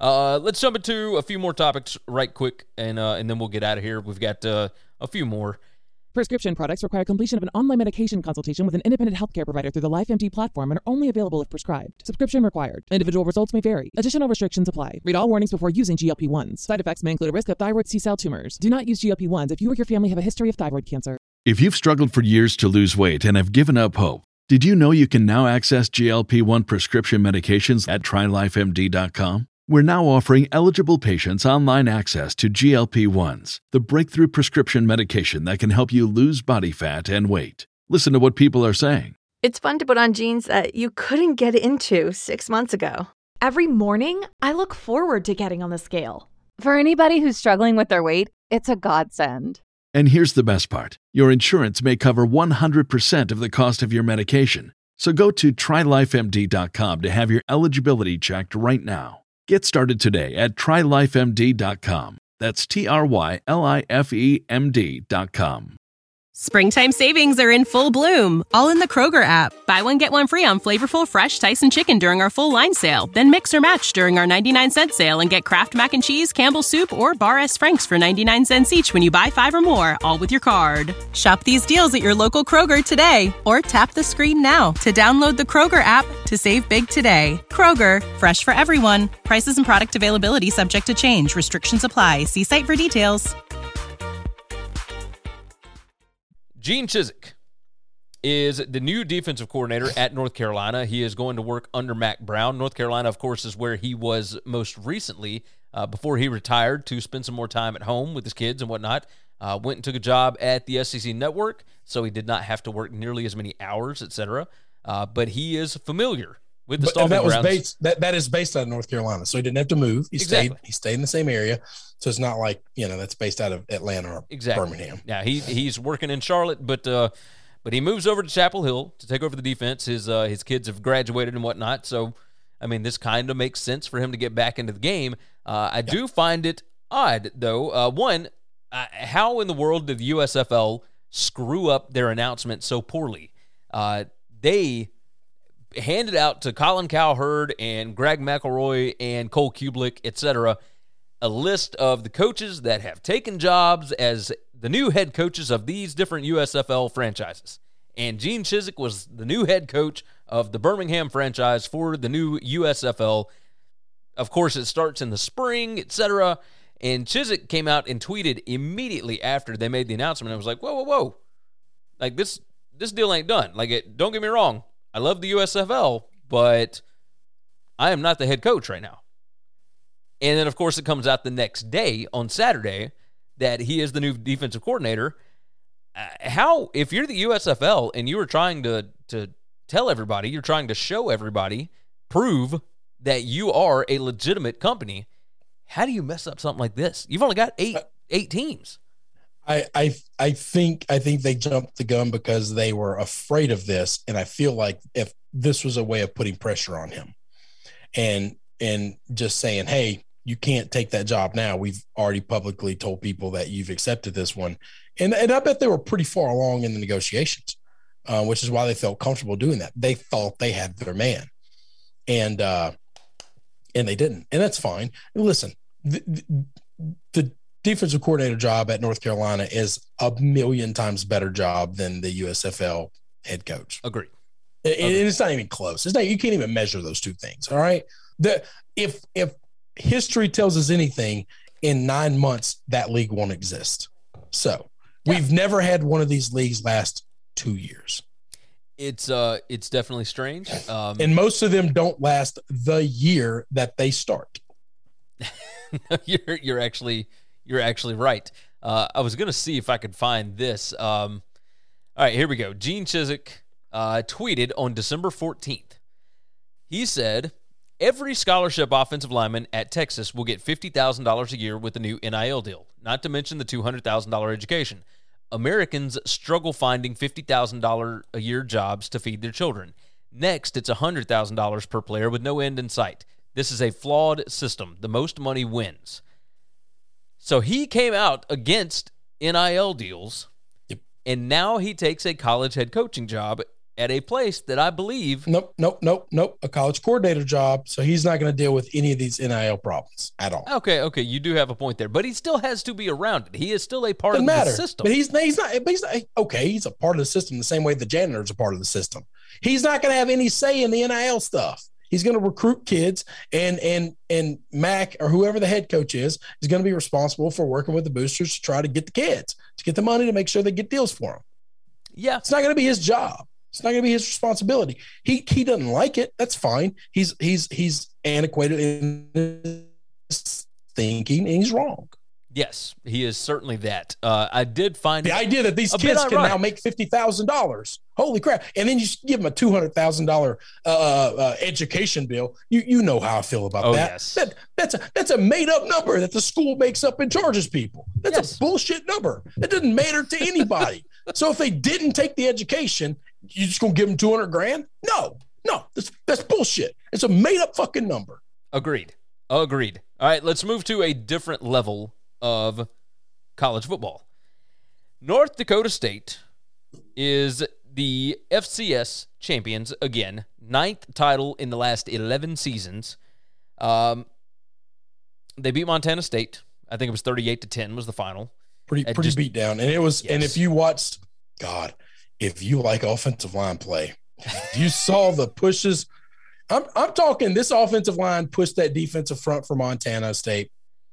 Speaker 7: Uh, let's jump into a few more topics right quick, and uh, and then we'll get out of here. We've got uh, a few more.
Speaker 9: Prescription products require completion of an online medication consultation with an independent healthcare provider through the LifeMD platform and are only available if prescribed. Subscription required. Individual results may vary. Additional restrictions apply. Read all warnings before using G L P ones. Side effects may include a risk of thyroid C-cell tumors. Do not use G L P ones if you or your family have a history of thyroid cancer.
Speaker 8: If you've struggled for years to lose weight and have given up hope, did you know you can now access G L P one prescription medications at try life M D dot com? We're now offering eligible patients online access to G L P ones, the breakthrough prescription medication that can help you lose body fat and weight. Listen to what people are saying.
Speaker 10: It's fun to put on jeans that you couldn't get into six months ago.
Speaker 11: Every morning, I look forward to getting on the scale.
Speaker 12: For anybody who's struggling with their weight, it's a godsend.
Speaker 8: And here's the best part. Your insurance may cover one hundred percent of the cost of your medication. So go to try life M D dot com to have your eligibility checked right now. Get started today at try life M D dot com. That's T R Y L I F E M D dot com.
Speaker 13: Springtime savings are in full bloom, all in the Kroger app. Buy one, get one free on flavorful fresh Tyson chicken during our full line sale. Then mix or match during our ninety-nine cent sale and get Kraft Mac and Cheese, Campbell's Soup, or Bar S. Frank's for ninety-nine cents each when you buy five or more, all with your card. Shop these deals at your local Kroger today, or tap the screen now to download the Kroger app to save big today. Kroger, fresh for everyone. Prices and product availability subject to change. Restrictions apply. See site for details.
Speaker 7: Gene Chizik is the new defensive coordinator at North Carolina. He is going to work under Mack Brown. North Carolina, of course, is where he was most recently uh, before he retired to spend some more time at home with his kids and whatnot. Uh, went and took a job at the S E C Network, so he did not have to work nearly as many hours, et cetera. Uh, but he is familiar with the
Speaker 4: but,
Speaker 7: stomping
Speaker 4: that was
Speaker 7: grounds.
Speaker 4: based that, that is based out of North Carolina, so he didn't have to move. He
Speaker 7: Exactly.
Speaker 4: stayed he stayed in the same area, so it's not like, you know, that's based out of Atlanta or
Speaker 7: Exactly.
Speaker 4: Birmingham.
Speaker 7: Yeah, he he's working in Charlotte, but uh, but he moves over to Chapel Hill to take over the defense. His uh, his kids have graduated and whatnot, so I mean, this kind of makes sense for him to get back into the game. Uh, I yeah. do find it odd, though. Uh, one, uh, how in the world did the U S F L screw up their announcement so poorly? Uh, they handed out to Colin Cowherd and Greg McElroy and Cole Kubelik, et cetera, a list of the coaches that have taken jobs as the new head coaches of these different U S F L franchises. And Gene Chizik was the new head coach of the Birmingham franchise for the new U S F L. Of course, it starts in the spring, et cetera. And Chizik came out and tweeted immediately after they made the announcement. I was like, whoa, whoa, whoa. Like, this this deal ain't done. Like, it, don't get me wrong. I love the U S F L, but I am not the head coach right now. And then, of course, it comes out the next day on Saturday that he is the new defensive coordinator. Uh, how, if you're the U S F L and you were trying to to tell everybody, you're trying to show everybody, prove that you are a legitimate company, how do you mess up something like this? You've only got eight eight teams.
Speaker 4: I, I I think I think they jumped the gun because they were afraid of this, and I feel like if this was a way of putting pressure on him, and and just saying, hey, you can't take that job now. We've already publicly told people that you've accepted this one, and and I bet they were pretty far along in the negotiations, uh, which is why they felt comfortable doing that. They thought they had their man, and uh, and they didn't, and that's fine. And listen, the, the, the defensive coordinator job at North Carolina is a million times better job than the U S F L head coach.
Speaker 7: Agreed.
Speaker 4: And it's not even close. It's not, you can't even measure those two things. All right. The, if, if history tells us anything, in nine months, that league won't exist. So yeah. We've never had one of these leagues last two years.
Speaker 7: It's uh, it's definitely strange. Um,
Speaker 4: and most of them don't last the year that they start.
Speaker 7: you're, you're actually, You're actually right. Uh, I was going to see if I could find this. Um, all right, here we go. Gene Chizik uh, tweeted on December fourteenth. He said, every scholarship offensive lineman at Texas will get fifty thousand dollars a year with the new N I L deal, not to mention the two hundred thousand dollars education. Americans struggle finding fifty thousand dollars a year jobs to feed their children. Next, it's one hundred thousand dollars per player with no end in sight. This is a flawed system. The most money wins. So he came out against N I L deals, yep. And now he takes a college head coaching job at a place that I believe.
Speaker 4: Nope, nope, nope, nope. A college coordinator job. So he's not going to deal with any of these N I L problems at all.
Speaker 7: Okay, okay, you do have a point there, but he still has to be around it. He is still a part
Speaker 4: Doesn't
Speaker 7: of
Speaker 4: matter.
Speaker 7: the system.
Speaker 4: But he's he's not. But he's not. Okay, he's a part of the system the same way the janitor's a part of the system. He's not going to have any say in the N I L stuff. He's going to recruit kids, and and and Mac or whoever the head coach is is going to be responsible for working with the boosters to try to get the kids, to get the money to make sure they get deals for them.
Speaker 7: Yeah,
Speaker 4: it's not going to be his job. It's not going to be his responsibility. He he doesn't like it. That's fine. He's he's he's antiquated in his thinking, and he's wrong.
Speaker 7: Yes, he is certainly that. Uh, I did find
Speaker 4: the idea that these kids can now make fifty thousand dollars. Holy crap! And then you give them a two hundred thousand dollar uh, uh, education bill. You you know how I feel about
Speaker 7: oh,
Speaker 4: that.
Speaker 7: Yes.
Speaker 4: That that's a that's a made up number that the school makes up and charges people. That's yes. a bullshit number. It doesn't matter to anybody. So if they didn't take the education, you just gonna give them two hundred grand? No, no, that's that's bullshit. It's a made up fucking number.
Speaker 7: Agreed. Agreed. All right, let's move to a different level of college football. North Dakota State is the F C S champions again, ninth title in the last eleven seasons. Um, they beat Montana State. I think it was thirty-eight to ten was the final.
Speaker 4: Pretty
Speaker 7: It
Speaker 4: pretty
Speaker 7: just-
Speaker 4: beat down, and it was.
Speaker 7: Yes.
Speaker 4: And if you watched, God, if you like offensive line play, if you saw the pushes. I'm I'm talking. This offensive line pushed that defensive front for Montana State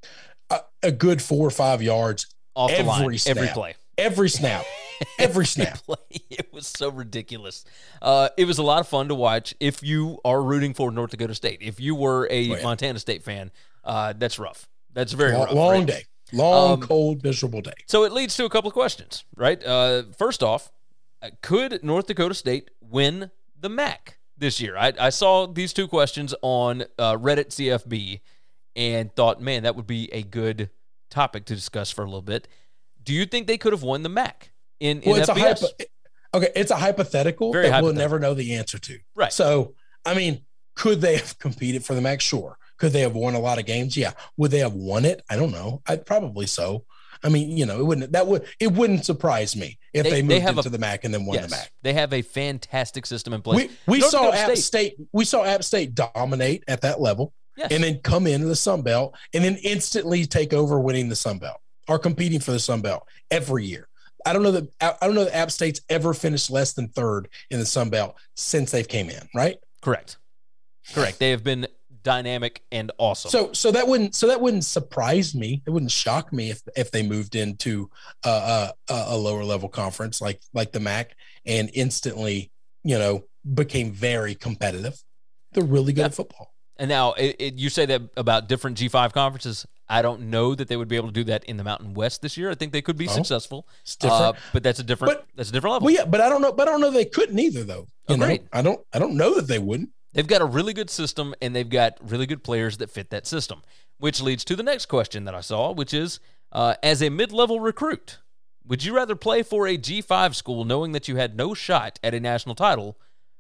Speaker 4: a, a good four or five yards
Speaker 7: Off the
Speaker 4: every
Speaker 7: line,
Speaker 4: snap,
Speaker 7: every play.
Speaker 4: every snap, every snap.
Speaker 7: Play. It was so ridiculous. Uh, it was a lot of fun to watch if you are rooting for North Dakota State. If you were a
Speaker 4: Oh, yeah.
Speaker 7: Montana State fan, uh, that's rough. That's very
Speaker 4: long,
Speaker 7: rough.
Speaker 4: long
Speaker 7: right?
Speaker 4: day, long,
Speaker 7: Um,
Speaker 4: cold, miserable day.
Speaker 7: So it leads to a couple of questions, right? Uh, first off, uh, could North Dakota State win the M A C this year? I, I saw these two questions on uh, Reddit C F B and thought, man, that would be a good topic to discuss for a little bit. Do you think they could have won the M A C in, in
Speaker 4: Well, it's
Speaker 7: F B S?
Speaker 4: a hypo, okay, it's a hypothetical
Speaker 7: Very
Speaker 4: that
Speaker 7: hypothetical.
Speaker 4: we'll never know the answer to.
Speaker 7: Right.
Speaker 4: So, I mean, could they have competed for the M A C? Sure. Could they have won a lot of games? Yeah. Would they have won it? I don't know. I'd probably so. I mean, you know, it wouldn't that would it wouldn't surprise me if they,
Speaker 7: They-
Speaker 4: they
Speaker 7: they
Speaker 4: moved
Speaker 7: have
Speaker 4: into
Speaker 7: a-
Speaker 4: the M A C and then won
Speaker 7: Yes,
Speaker 4: the M A C.
Speaker 7: they have a fantastic system in place.
Speaker 4: We we
Speaker 7: North
Speaker 4: saw
Speaker 7: Dakota
Speaker 4: App State. we saw App State dominate at that level,
Speaker 7: Yes.
Speaker 4: and then come into the Sun Belt and then instantly take over, winning the Sun Belt or competing for the Sun Belt every year. I don't know that I don't know that App State's ever finished less than third in the Sun Belt since they've came in, right?
Speaker 7: Correct. Correct. They have been dynamic and awesome.
Speaker 4: So so that wouldn't so that wouldn't surprise me. It wouldn't shock me if if they moved into a, a, a lower level conference like like the M A C and instantly, you know, became very competitive. They're really good
Speaker 7: Yeah.
Speaker 4: at football.
Speaker 7: And now it, it, you say that about different G five conferences. I don't know that they would be able to do that in the Mountain West this year. I think they could be
Speaker 4: Oh,
Speaker 7: successful.
Speaker 4: it's different.
Speaker 7: Uh, but that's a different
Speaker 4: But-
Speaker 7: that's a different level.
Speaker 4: Well, yeah, but I don't know. But I don't know they couldn't either, though. You know?
Speaker 7: Agreed.
Speaker 4: I don't. I don't know that they wouldn't.
Speaker 7: They've got a really good system, and they've got really good players that fit that system, which leads to the next question that I saw, which is, uh, as a mid-level recruit, would you rather play for a G five school knowing that you had no shot at a national title,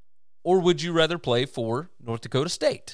Speaker 7: or would you rather play for North Dakota State?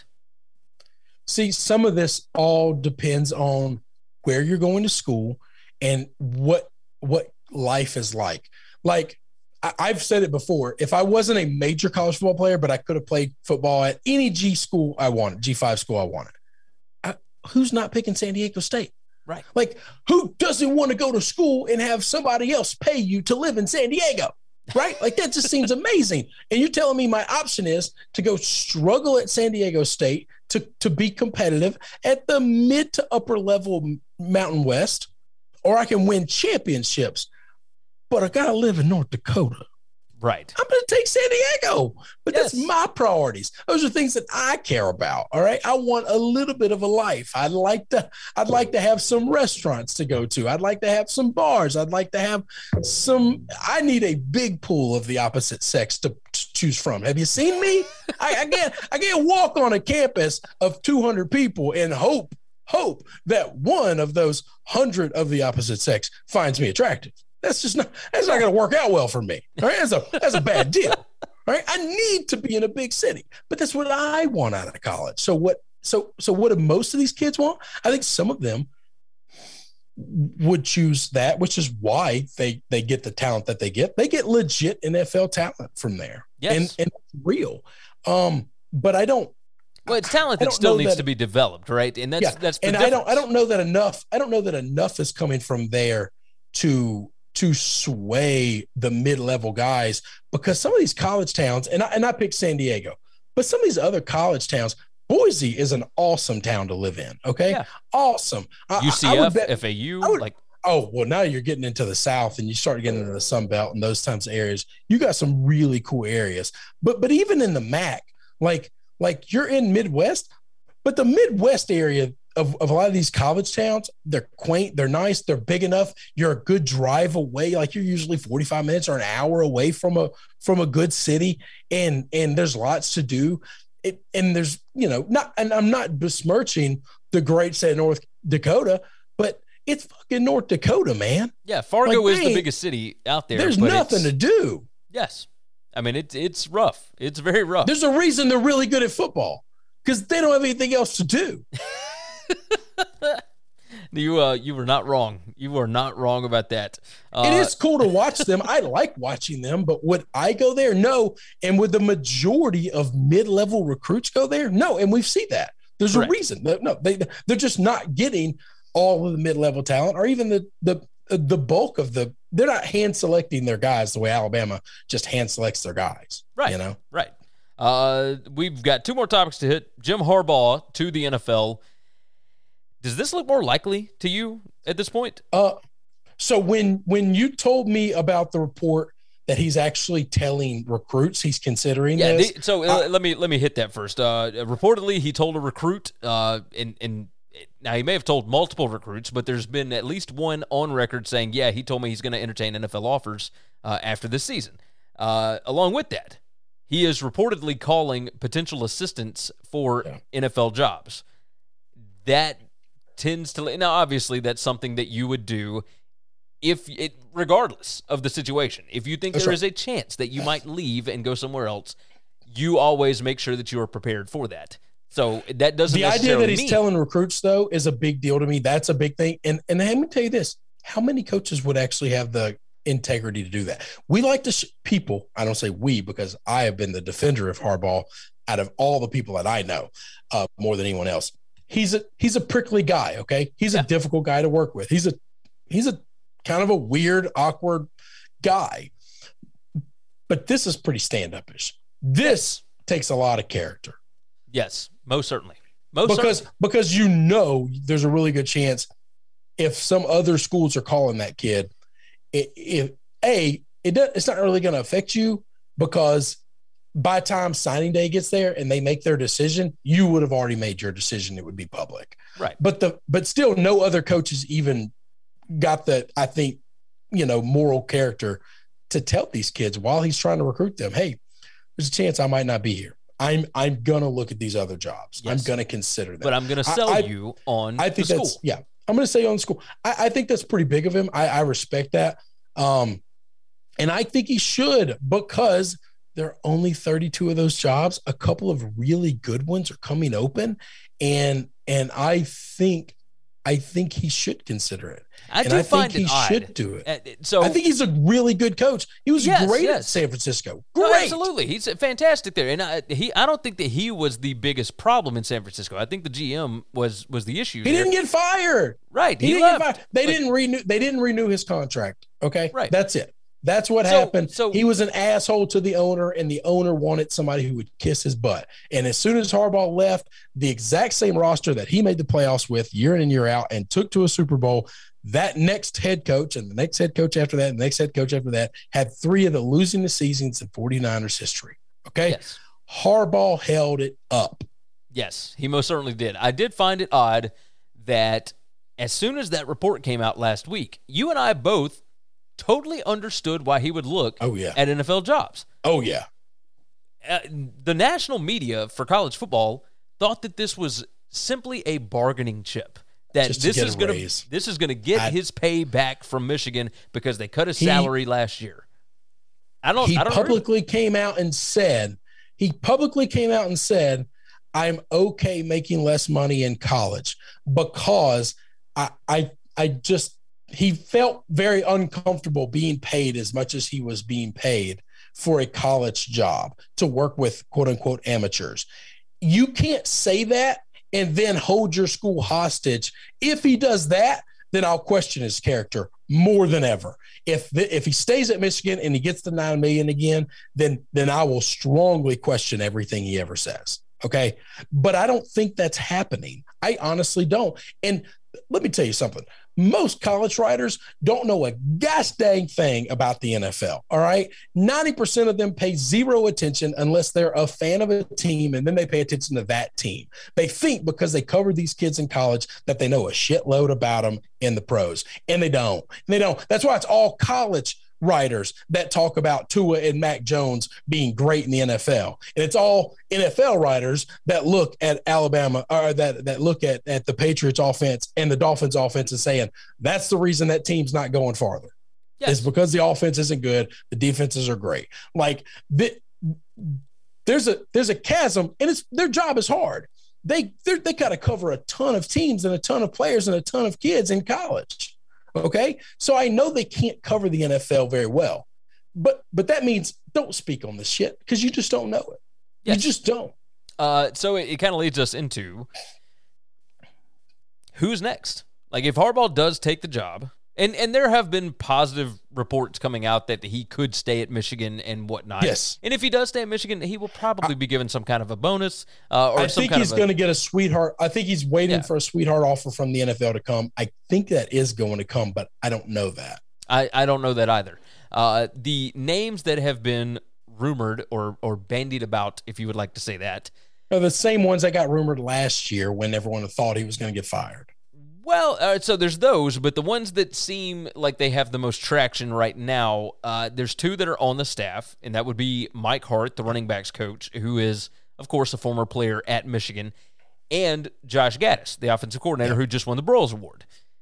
Speaker 4: See, some of this all depends on where you're going to school and what what life is like. Like I, I've said it before, if I wasn't a major college football player, but I could have played football at any G school I wanted, G five school I wanted, I, who's not picking San Diego State?
Speaker 7: Right.
Speaker 4: Like, who doesn't want to go to school and have somebody else pay you to live in San Diego? Right? Like, that just seems amazing. And you're telling me my option is to go struggle at San Diego State to, to be competitive at the mid to upper level Mountain West, or I can win championships, but I got to live in North Dakota.
Speaker 7: Right.
Speaker 4: I'm going to take San Diego, but
Speaker 7: Yes.
Speaker 4: that's my priorities. Those are things that I care about. All right. I want a little bit of a life. I'd like to, I'd like to have some restaurants to go to. I'd like to have some bars. I'd like to have some, I need a big pool of the opposite sex to, to choose from. Have you seen me? I, I can't, I can't walk on a campus of two hundred people and hope, hope that one of those hundred of the opposite sex finds me attractive. That's just not, that's not going to work out well for me. All right. That's a, that's a bad deal. All right. I need to be in a big city, but that's what I want out of college. So what, so, so what do most of these kids want? I think some of them would choose that, which is why they they get the talent that they get. They get legit N F L talent from there.
Speaker 7: Yes.
Speaker 4: And, and it's real. Um, but I don't.
Speaker 7: Well, it's talent that still needs that, to be developed, right? And that's
Speaker 4: yeah,
Speaker 7: that's the
Speaker 4: and
Speaker 7: difference.
Speaker 4: I don't I don't know that enough. I don't know that enough is coming from there to to sway the mid-level guys, because some of these college towns, and I, and I picked San Diego, but some of these other college towns, Boise is an awesome town to live in. Okay, yeah. Awesome.
Speaker 7: U C F, I, I bet, F A U, would, like.
Speaker 4: Oh, well, now you're getting into the South and you start getting into the Sun Belt and those types of areas. You got some really cool areas. But but even in the M A C, like like you're in Midwest, but the Midwest area of, of a lot of these college towns, they're quaint, they're nice, they're big enough. You're a good drive away. Like you're usually forty-five minutes or an hour away from a from a good city. And and there's lots to do. It, and there's, you know, not, and I'm not besmirching the great state of North Dakota, but it's fucking North Dakota, man.
Speaker 7: Yeah, Fargo
Speaker 4: like,
Speaker 7: is
Speaker 4: man,
Speaker 7: the biggest city out there.
Speaker 4: There's nothing to do.
Speaker 7: Yes. I mean, it's it's rough. It's very rough.
Speaker 4: There's a reason they're really good at football, because they don't have anything else to do.
Speaker 7: you uh, you were not wrong. You were not wrong about that. Uh,
Speaker 4: it is cool to watch them. I like watching them, but would I go there? No. And would the majority of mid-level recruits go there? No. And we've seen that. There's correct. a reason. No, they they're just not getting all of the mid-level talent, or even the the the bulk of the. They're not hand selecting their guys the way Alabama just hand selects their guys.
Speaker 7: Right.
Speaker 4: You know.
Speaker 7: Right. Uh, we've got two more topics to hit. Jim Harbaugh to the N F L. Does this look more likely to you at this point?
Speaker 4: Uh, so when when you told me about the report that he's actually telling recruits he's considering
Speaker 7: yeah,
Speaker 4: this,
Speaker 7: the, so uh, let me let me hit that first. Uh, reportedly, he told a recruit, uh, and and now he may have told multiple recruits, but there's been at least one on record saying, yeah, he told me he's going to entertain N F L offers uh, after this season. Uh, along with that, he is reportedly calling potential assistants for yeah. N F L jobs. That tends to now obviously that's something that you would do if it regardless of the situation. If you think that's there right. is a chance that you might leave and go somewhere else, you always make sure that you are prepared for that. So that doesn't
Speaker 4: the idea that he's
Speaker 7: mean,
Speaker 4: telling recruits though is a big deal to me. That's a big thing. And and let me tell you this, how many coaches would actually have the integrity to do that? We like to sh- people, I don't say we because I have been the defender of Harbaugh out of all the people that I know, uh, more than anyone else. He's a he's a prickly guy, okay? He's yeah. a difficult guy to work with. He's a he's a kind of a weird, awkward guy. But this is pretty stand-up-ish. This takes a lot of character.
Speaker 7: Yes, most certainly. Most
Speaker 4: because
Speaker 7: certainly.
Speaker 4: because you know there's a really good chance if some other schools are calling that kid, it, if a it does, it's not really going to affect you, because by the time signing day gets there and they make their decision, you would have already made your decision. It would be public.
Speaker 7: Right.
Speaker 4: But the, but still no other coaches even got the, I think, you know, moral character to tell these kids while he's trying to recruit them, hey, there's a chance I might not be here. I'm, I'm going to look at these other jobs.
Speaker 7: Yes.
Speaker 4: I'm going to consider them.
Speaker 7: But I'm going to sell
Speaker 4: I,
Speaker 7: you on
Speaker 4: I think
Speaker 7: the
Speaker 4: that's,
Speaker 7: school.
Speaker 4: Yeah. I'm going to say on school. I, I think that's pretty big of him. I, I respect that. Um, and I think he should, because there are only thirty-two of those jobs. A couple of really good ones are coming open. And, and I think, I think he should consider it.
Speaker 7: I
Speaker 4: and
Speaker 7: do
Speaker 4: I
Speaker 7: find
Speaker 4: think
Speaker 7: it
Speaker 4: he
Speaker 7: odd.
Speaker 4: should do it.
Speaker 7: Uh, so
Speaker 4: I think he's a really good coach. He was
Speaker 7: yes,
Speaker 4: great
Speaker 7: yes.
Speaker 4: at San Francisco. Great.
Speaker 7: No, absolutely. He's fantastic there. And I, he, I don't think that he was the biggest problem in San Francisco. I think the G M was, was the issue.
Speaker 4: He
Speaker 7: there.
Speaker 4: didn't get fired.
Speaker 7: Right.
Speaker 4: He,
Speaker 7: he
Speaker 4: didn't
Speaker 7: left.
Speaker 4: get fired. They
Speaker 7: like,
Speaker 4: didn't renew. They didn't renew his contract. Okay.
Speaker 7: Right.
Speaker 4: That's it. That's what
Speaker 7: so,
Speaker 4: happened.
Speaker 7: So
Speaker 4: he was an asshole to the owner, and the owner wanted somebody who would kiss his butt. And as soon as Harbaugh left, the exact same roster that he made the playoffs with year in and year out and took to a Super Bowl, that next head coach and the next head coach after that, and the next head coach after that had three of the losing seasons in forty-niners history. Okay.
Speaker 7: Yes.
Speaker 4: Harbaugh held it up.
Speaker 7: Yes, he most certainly did. I did find it odd that as soon as that report came out last week, you and I both totally understood why he would look
Speaker 4: oh, yeah.
Speaker 7: at N F L jobs.
Speaker 4: Oh, yeah.
Speaker 7: Uh, the national media for college football thought that this was simply a bargaining chip. That this is going to this is going to get I, his pay back from Michigan because they cut his he, salary last year. I don't.
Speaker 4: He
Speaker 7: I don't
Speaker 4: publicly agree. came out and said he publicly came out and said, "I'm okay making less money in college because I I I just, he felt very uncomfortable being paid as much as he was being paid for a college job to work with quote unquote amateurs. You can't say that and then hold your school hostage. If he does that, then I'll question his character more than ever. If the, if he stays at Michigan and he gets the nine million again, then then I will strongly question everything he ever says. Okay, but I don't think that's happening. I honestly don't. And let me tell you something. Most college writers don't know a gosh dang thing about the N F L. All right. ninety percent of them pay zero attention unless they're a fan of a team, and then they pay attention to that team. They think because they covered these kids in college that they know a shitload about them in the pros, and they don't. And they don't. That's why it's all college writers that talk about Tua and Mac Jones being great in the N F L. And it's all N F L writers that look at Alabama or that, that look at, at the Patriots offense and the Dolphins offense and saying, that's the reason that team's not going farther. Yes. It's because the offense isn't good. The defenses are great. Like the, there's a, there's a chasm, and it's, their job is hard. They, they got to cover a ton of teams and a ton of players and a ton of kids in college. Okay, so I know they can't cover the N F L very well, but but that means don't speak on this shit because you just don't know it. Yes. You just don't.
Speaker 7: Uh, so it, it kind of leads us into who's next. Like if Harbaugh does take the job, and and there have been positive reports coming out that he could stay at Michigan and whatnot.
Speaker 4: Yes.
Speaker 7: And if he does stay at Michigan, he will probably be given some kind of a bonus. Uh, or
Speaker 4: I
Speaker 7: some
Speaker 4: think
Speaker 7: kind
Speaker 4: he's
Speaker 7: of a,
Speaker 4: going to get a sweetheart. I think he's waiting
Speaker 7: Yeah.
Speaker 4: for a sweetheart offer from the N F L to come. I think that is going to come, but I don't know that.
Speaker 7: I, I don't know that either. Uh, the names that have been rumored or or bandied about, if you would like to say that,
Speaker 4: are the same ones that got rumored last year when everyone thought he was going to get fired.
Speaker 7: Well, uh, so there's those, but the ones that seem like they have the most traction right now, uh, there's two that are on the staff, and that would be Mike Hart, the running backs coach, who is, of course, a former player at Michigan, and Josh Gaddis, the offensive coordinator, yeah. who just won the Broyles Award.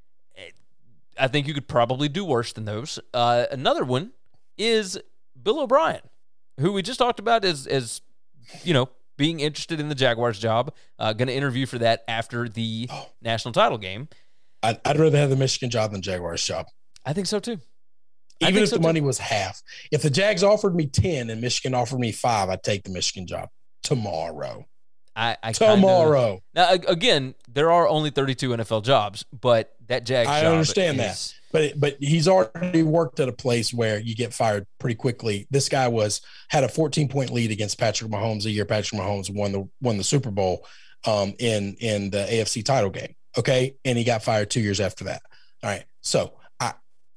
Speaker 7: I think you could probably do worse than those. Uh, another one is Bill O'Brien, who we just talked about as, as you know, being interested in the Jaguars job, uh, going to interview for that after the oh. national title game.
Speaker 4: I'd, I'd rather have the Michigan job than the Jaguars job.
Speaker 7: I think so too.
Speaker 4: Even if
Speaker 7: so
Speaker 4: the
Speaker 7: too.
Speaker 4: money was half. If the Jags offered me ten and Michigan offered me five, I'd take the Michigan job tomorrow.
Speaker 7: I, I
Speaker 4: tomorrow.
Speaker 7: Kinda, now again, there are only thirty-two N F L jobs, but that Jags
Speaker 4: I
Speaker 7: job
Speaker 4: understand
Speaker 7: is,
Speaker 4: that. But it, but he's already worked at a place where you get fired pretty quickly. This guy was had a fourteen point lead against Patrick Mahomes the year Patrick Mahomes won the won the Super Bowl um, in in the A F C title game. Okay, and he got fired two years after that. All right, so I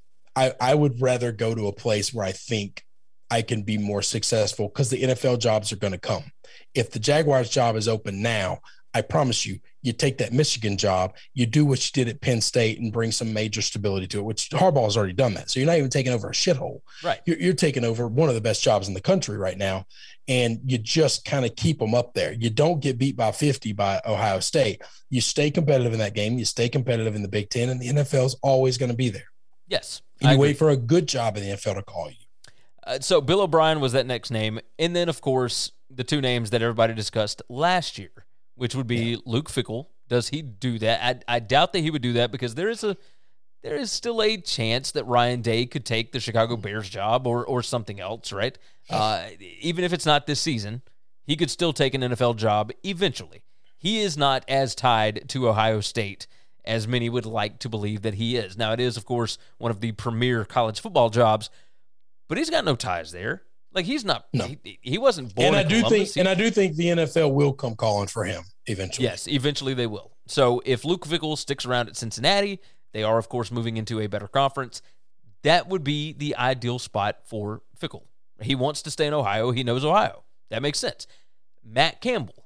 Speaker 4: I I would rather go to a place where I think I can be more successful because the N F L jobs are going to come. If the Jaguars job is open now, I promise you, you take that Michigan job, you do what you did at Penn State and bring some major stability to it, which Harbaugh has already done that. So you're not even taking over a shithole.
Speaker 7: Right.
Speaker 4: You're, you're taking over one of the best jobs in the country right now, and you just kind of keep them up there. You don't get beat by fifty by Ohio State. You stay competitive in that game. You stay competitive in the Big Ten, and the N F L is always going to be there.
Speaker 7: Yes.
Speaker 4: And you wait for a good job in the N F L to call you.
Speaker 7: Uh, so Bill O'Brien was that next name. And then, of course, the two names that everybody discussed last year, which would be yeah. Luke Fickell. Does he do that? I, I doubt that he would do that because there is a there is still a chance that Ryan Day could take the Chicago Bears job or or something else, right? Uh, even if it's not this season, he could still take an N F L job eventually. He is not as tied to Ohio State as many would like to believe that he is. Now, it is, of course, one of the premier college football jobs, but he's got no ties there. Like he's not.
Speaker 4: No.
Speaker 7: He, he wasn't born.
Speaker 4: And I
Speaker 7: in
Speaker 4: do
Speaker 7: Columbus.
Speaker 4: think,
Speaker 7: he,
Speaker 4: and I do think the N F L will come calling for him eventually.
Speaker 7: Yes, eventually they will. So if Luke Fickell sticks around at Cincinnati, they are of course moving into a better conference. That would be the ideal spot for Fickell. He wants to stay in Ohio. He knows Ohio. That makes sense. Matt Campbell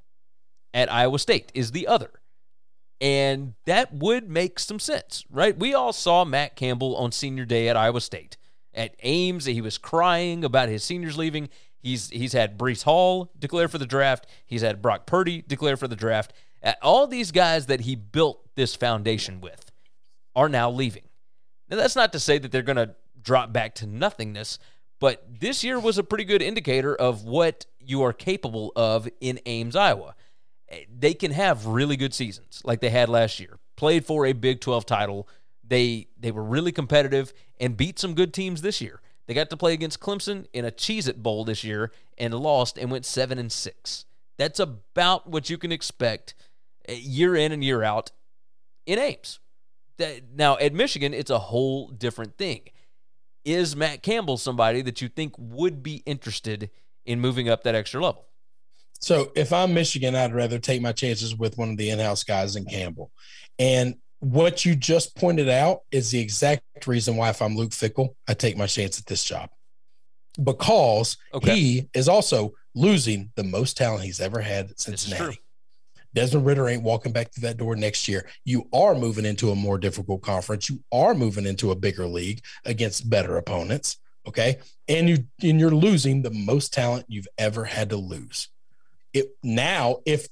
Speaker 7: at Iowa State is the other. And that would make some sense, right? We all saw Matt Campbell on senior day at Iowa State. At Ames, he was crying about his seniors leaving. He's he's had Breece Hall declare for the draft. He's had Brock Purdy declare for the draft. All these guys that he built this foundation with are now leaving. Now, that's not to say that they're going to drop back to nothingness, but this year was a pretty good indicator of what you are capable of in Ames, Iowa. They can have really good seasons like they had last year. Played for a Big twelve title. They they were really competitive and beat some good teams this year. They got to play against Clemson in a Cheez-It Bowl this year and lost and went seven and six. That's about what you can expect year in and year out in Ames. Now, at Michigan, it's a whole different thing. Is Matt Campbell somebody that you think would be interested in moving up that extra level?
Speaker 4: So if I'm Michigan, I'd rather take my chances with one of the in-house guys than Campbell. And what you just pointed out is the exact reason why, if I'm Luke Fickell, I take my chance at this job. Because okay. he is also losing the most talent he's ever had at Cincinnati. Desmond Ridder ain't walking back through that door next year. You are moving into a more difficult conference. You are moving into a bigger league against better opponents, okay? And, you, and you're losing the most talent you've ever had to lose. It now, if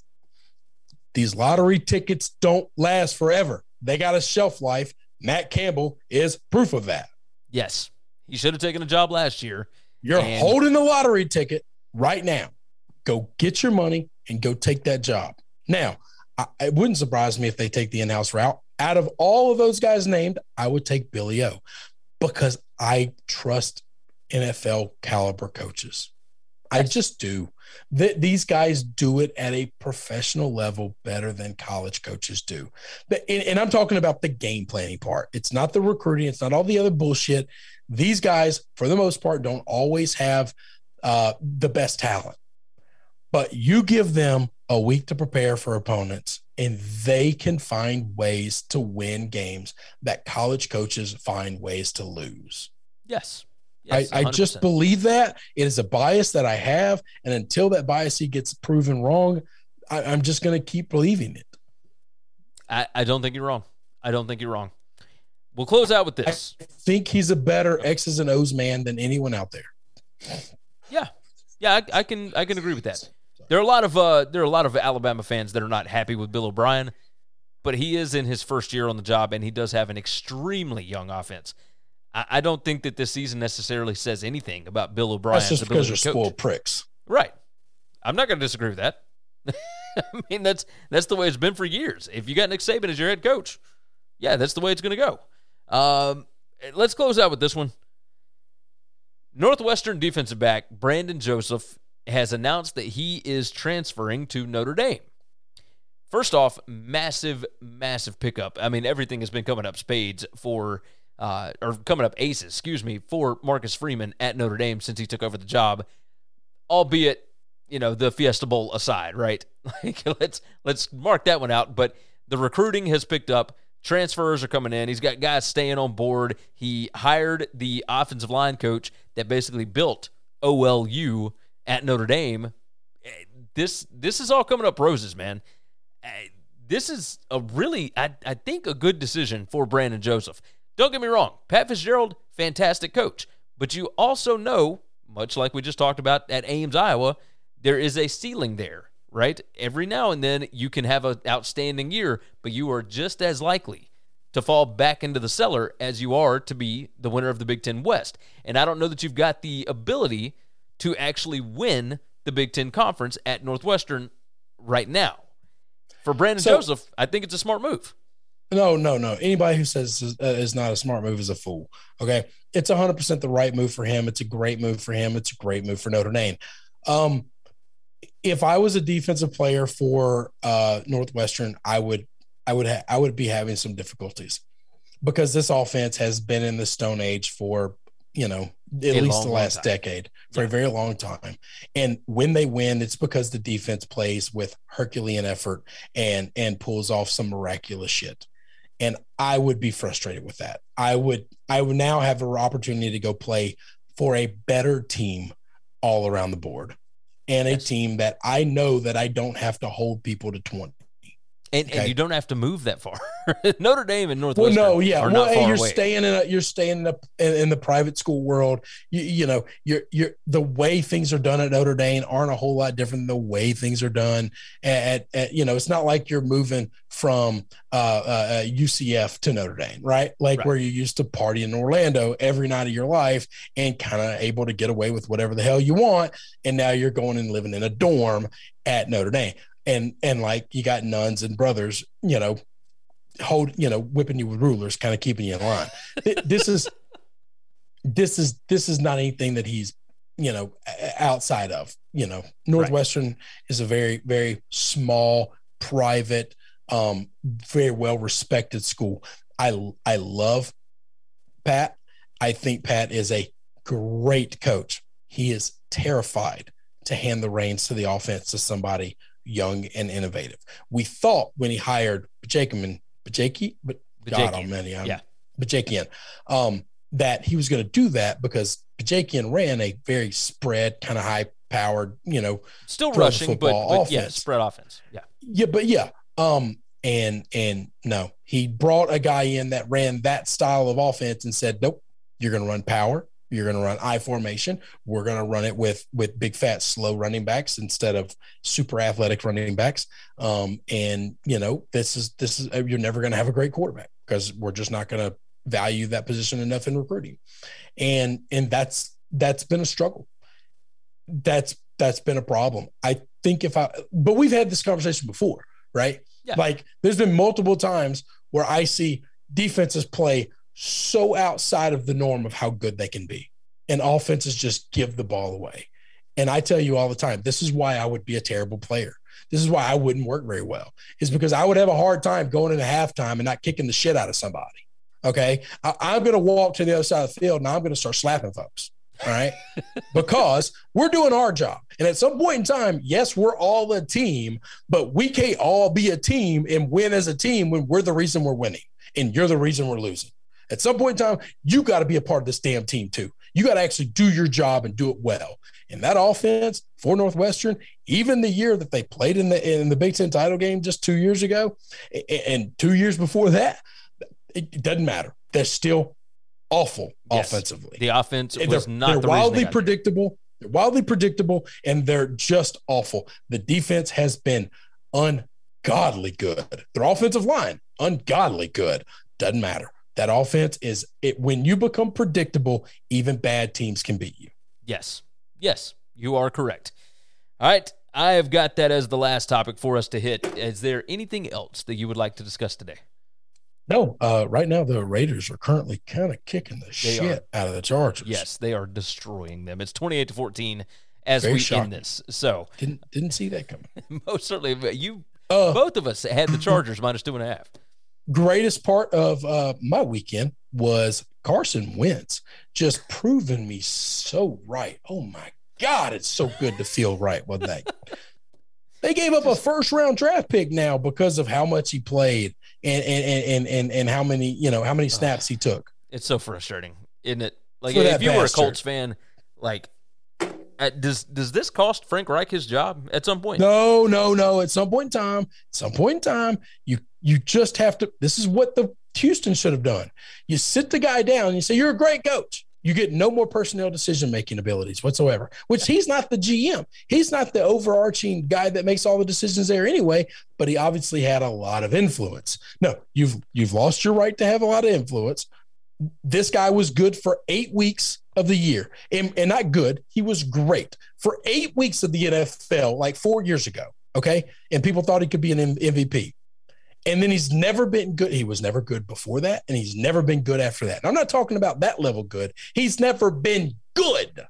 Speaker 4: these lottery tickets don't last forever, they got a shelf life. Matt Campbell is proof of that.
Speaker 7: Yes. He should have taken a job last year.
Speaker 4: You're
Speaker 7: and-
Speaker 4: holding the lottery ticket right now. Go get your money and go take that job. Now, I, it wouldn't surprise me if they take the in-house route. Out of all of those guys named, I would take Billy O because I trust N F L caliber coaches. I just do. Th- these guys do it at a professional level better than college coaches do. But, and, and I'm talking about the game planning part. It's not the recruiting. It's not all the other bullshit. These guys, for the most part, don't always have uh, the best talent. But you give them a week to prepare for opponents, and they can find ways to win games that college coaches find ways to lose.
Speaker 7: Yes. yes
Speaker 4: I, I just believe that. It is a bias that I have, and until that bias gets proven wrong, I, I'm just going to keep believing it.
Speaker 7: I, I don't think you're wrong. I don't think you're wrong. We'll close out with this.
Speaker 4: I think he's a better X's and O's man than anyone out there.
Speaker 7: Yeah. Yeah, I, I can I can agree with that. There are a lot of uh, there are a lot of Alabama fans that are not happy with Bill O'Brien, but he is in his first year on the job, and he does have an extremely young offense. I, I don't think that this season necessarily says anything about Bill O'Brien's
Speaker 4: That's just because you're
Speaker 7: coach.
Speaker 4: spoiled pricks,
Speaker 7: right? I'm not going to disagree with that. I mean, that's that's the way it's been for years. If you got Nick Saban as your head coach, yeah, that's the way it's going to go. Um, let's close out with this one. Northwestern defensive back Brandon Joseph has announced that he is transferring to Notre Dame. First off, massive, massive pickup. I mean, everything has been coming up spades for, uh, or coming up aces, excuse me, for Marcus Freeman at Notre Dame since he took over the job, albeit, you know, the Fiesta Bowl aside, right? Like, let's let's mark that one out. But the recruiting has picked up. Transfers are coming in. He's got guys staying on board. He hired the offensive line coach that basically built O L U at Notre Dame. This this is all coming up roses, man. This is a really, I, I think, a good decision for Brandon Joseph. Don't get me wrong. Pat Fitzgerald, fantastic coach. But you also know, much like we just talked about at Ames, Iowa, there is a ceiling there, right? Every now and then you can have an outstanding year, but you are just as likely to fall back into the cellar as you are to be the winner of the Big Ten West. And I don't know that you've got the ability to actually win the Big Ten Conference at Northwestern right now. For Brandon so, Joseph, I think it's a smart move.
Speaker 4: No, no, no. Anybody who says is, uh, is not a smart move is a fool, okay? It's one hundred percent the right move for him. It's a great move for him. It's a great move for Notre Dame. Um, if I was a defensive player for uh, Northwestern, I would I would ha- I would be having some difficulties because this offense has been in the Stone Age for, you know, at a least long, the last decade, for yeah. a very long time. And when they win, it's because the defense plays with Herculean effort and and pulls off some miraculous shit. And I would be frustrated with that. I would I would now have an opportunity to go play for a better team all around the board, and a yes. team that I know that I don't have to hold people to twenty.
Speaker 7: And, okay. and you don't have to move that far. Notre Dame and Northwestern.
Speaker 4: Well, no, yeah.
Speaker 7: Are
Speaker 4: well,
Speaker 7: not far
Speaker 4: you're
Speaker 7: away.
Speaker 4: staying in a, you're staying in, a, in, in the private school world. You, you know, you're you're the way things are done at Notre Dame aren't a whole lot different than the way things are done at, at you know. It's not like you're moving from uh, uh, U C F to Notre Dame, right? Like right. where you used to party in Orlando every night of your life and kind of able to get away with whatever the hell you want, and now you're going and living in a dorm at Notre Dame. And and like you got nuns and brothers, you know, hold, you know, whipping you with rulers, kind of keeping you in line. This is, this is, this is not anything that he's, you know, outside of, you know, Northwestern right. is a very, very small, private, um, very well-respected school. I, I love Pat. I think Pat is a great coach. He is terrified to hand the reins to the offense to somebody young and innovative. We thought when he hired Bajakian, Bajaki, but God almighty, I'm yeah. Bajakian, um, that he was going to do that because Bajakian ran a very spread, kind of high-powered, you know,
Speaker 7: still rushing, but, but yeah, spread offense. Yeah,
Speaker 4: yeah, but yeah, um, and and no, he brought a guy in that ran that style of offense and said, nope, you're going to run power. You're going to run I formation. We're going to run it with with big, fat, slow running backs instead of super athletic running backs. Um, and you know, this is this is you're never going to have a great quarterback because we're just not going to value that position enough in recruiting. And and that's that's been a struggle. That's that's been a problem. I think if I, but we've had this conversation before, right? Yeah. Like there's been multiple times where I see defenses play so outside of the norm of how good they can be. And offenses just give the ball away. And I tell you all the time, this is why I would be a terrible player. This is why I wouldn't work very well, is because I would have a hard time going into halftime and not kicking the shit out of somebody. Okay. I, I'm going to walk to the other side of the field and I'm going to start slapping folks. All right. Because we're doing our job. And at some point in time, yes, we're all a team, but we can't all be a team and win as a team when we're the reason we're winning and you're the reason we're losing. At some point in time, you got to be a part of this damn team too. You got to actually do your job and do it well. And that offense for Northwestern, even the year that they played in the in the Big Ten title game just two years ago, and two years before that, it doesn't matter. They're still awful yes. offensively.
Speaker 7: The offense was
Speaker 4: they're,
Speaker 7: not
Speaker 4: they're
Speaker 7: the
Speaker 4: wildly
Speaker 7: reason they
Speaker 4: predictable. They're wildly predictable, and they're just awful. The defense has been ungodly good. Their offensive line, ungodly good. Doesn't matter. That offense is it when you become predictable, even bad teams can beat you.
Speaker 7: Yes. Yes, you are correct. All right. I have got that as the last topic for us to hit. Is there anything else that you would like to discuss today?
Speaker 4: No. Uh, right now, the Raiders are currently kind of kicking the they shit are. out of the Chargers.
Speaker 7: Yes, they are destroying them. It's twenty-eight to fourteen as
Speaker 4: Very
Speaker 7: we
Speaker 4: shocking.
Speaker 7: end this. So
Speaker 4: didn't didn't see that coming.
Speaker 7: Most certainly. You,
Speaker 4: uh,
Speaker 7: both of us had the Chargers minus two and a half.
Speaker 4: Greatest part of uh, my weekend was Carson Wentz just proving me so right. Oh my God, it's so good to feel right, wasn't they? They gave up a first round draft pick now because of how much he played and and and and and how many, you know, how many snaps he took.
Speaker 7: It's so frustrating, isn't it? Like
Speaker 4: For
Speaker 7: if you were a
Speaker 4: bastard.
Speaker 7: Colts fan, like at, does does this cost Frank Reich his job at some point?
Speaker 4: No, no, no. At some point in time, at some point in time, you you just have to. This is what the Houston should have done. You sit the guy down and you say, "You're a great coach." You get no more personnel decision-making abilities whatsoever, which he's not the G M. He's not the overarching guy that makes all the decisions there anyway, but he obviously had a lot of influence. No, you've you've lost your right to have a lot of influence. This guy was good for eight weeks of the year, and, and not good. He was great for eight weeks of the N F L, like four years ago, okay? And people thought he could be an M V P. And then he's never been good. He was never good before that, and he's never been good after that. And I'm not talking about that level good. He's never been good.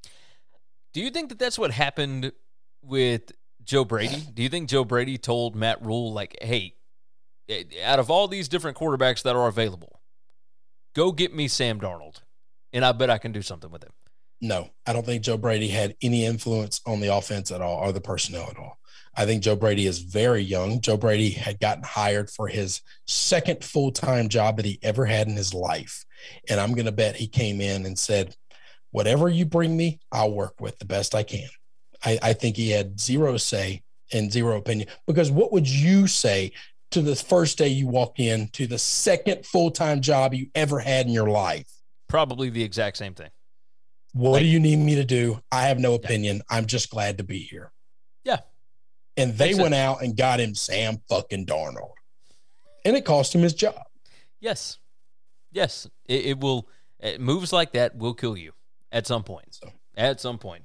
Speaker 7: Do you think that that's what happened with Joe Brady? Do you think Joe Brady told Matt Rule, like, hey, out of all these different quarterbacks that are available, go get me Sam Darnold, and I bet I can do something with him?
Speaker 4: No, I don't think Joe Brady had any influence on the offense at all or the personnel at all. I think Joe Brady is very young. Joe Brady had gotten hired for his second full-time job that he ever had in his life. And I'm going to bet he came in and said, whatever you bring me, I'll work with the best I can. I, I think he had zero say and zero opinion, because what would you say to the first day you walk in to the second full-time job you ever had in your life?
Speaker 7: Probably the exact same thing.
Speaker 4: What
Speaker 7: like,
Speaker 4: do you need me to do? I have no opinion. Yeah. I'm just glad to be here.
Speaker 7: Yeah.
Speaker 4: And they went out and got him Sam fucking Darnold. And it cost him his job.
Speaker 7: Yes. Yes. It, it will, it, moves like that will kill you at some point. So. At some point.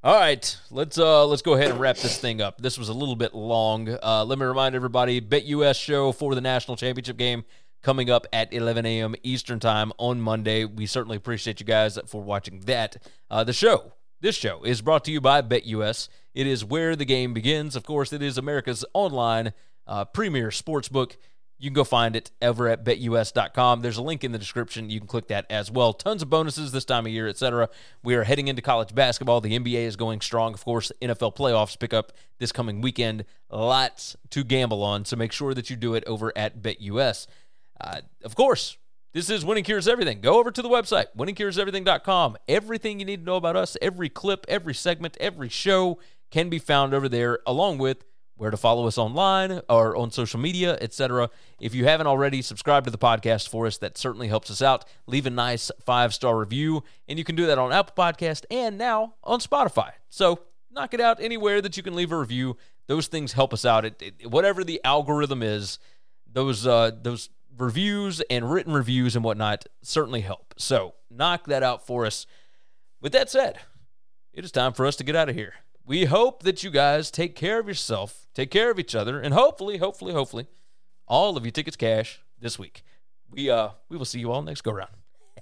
Speaker 7: All right, let's uh let's go ahead and wrap this thing up. This was a little bit long. Uh, let me remind everybody, BetUS show for the national championship game coming up at eleven a.m. Eastern time on Monday. We certainly appreciate you guys for watching that. Uh, the show, this show, is brought to you by BetUS. It is where the game begins. Of course, it is America's online uh, premier sportsbook. You can go find it over at bet U S dot com. There's a link in the description. You can click that as well. Tons of bonuses this time of year, et cetera. We are heading into college basketball. The N B A is going strong. Of course, N F L playoffs pick up this coming weekend. Lots to gamble on, so make sure that you do it over at BetUS. Uh, of course, this is Winning Cures Everything. Go over to the website, winning cures everything dot com. Everything you need to know about us, every clip, every segment, every show can be found over there, along with where to follow us online or on social media, et cetera. If you haven't already, subscribe to the podcast for us. That certainly helps us out. Leave a nice five-star review, and you can do that on Apple Podcast and now on Spotify. So knock it out anywhere that you can leave a review. Those things help us out. It, it, whatever the algorithm is, those uh, those reviews and written reviews and whatnot certainly help. So knock that out for us. With that said, it is time for us to get out of here. We hope that you guys take care of yourself, take care of each other, and hopefully, hopefully, hopefully, all of your tickets cash this week. We uh we will see you all next go round.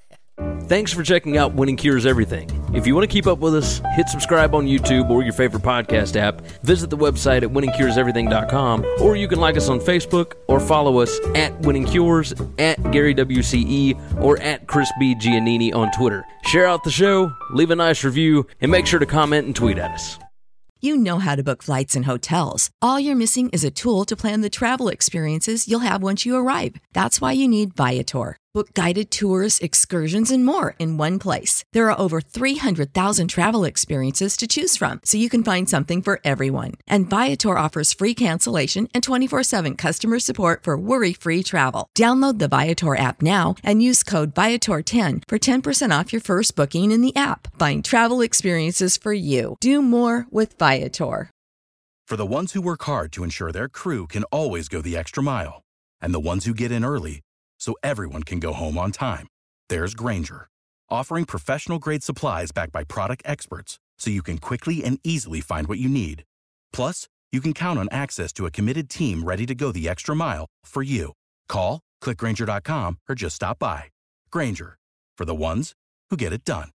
Speaker 7: Thanks for checking out Winning Cures Everything. If you want to keep up with us, hit subscribe on YouTube or your favorite podcast app. Visit the website at winning cures everything dot com, or you can like us on Facebook or follow us at Winning Cures, at Gary W C E, or at Chris B. Giannini on Twitter. Share out the show, leave a nice review, and make sure to comment and tweet at us.
Speaker 14: You know how to book flights and hotels. All you're missing is a tool to plan the travel experiences you'll have once you arrive. That's why you need Viator. Book guided tours, excursions, and more in one place. There are over three hundred thousand travel experiences to choose from, so you can find something for everyone. And Viator offers free cancellation and twenty-four seven customer support for worry-free travel. Download the Viator app now and use code Viator ten for ten percent off your first booking in the app. Find travel experiences for you. Do more with Viator.
Speaker 3: For the ones who work hard to ensure their crew can always go the extra mile, and the ones who get in early so everyone can go home on time, there's Grainger, offering professional-grade supplies backed by product experts so you can quickly and easily find what you need. Plus, you can count on access to a committed team ready to go the extra mile for you. Call, click Grainger dot com, or just stop by. Grainger, for the ones who get it done.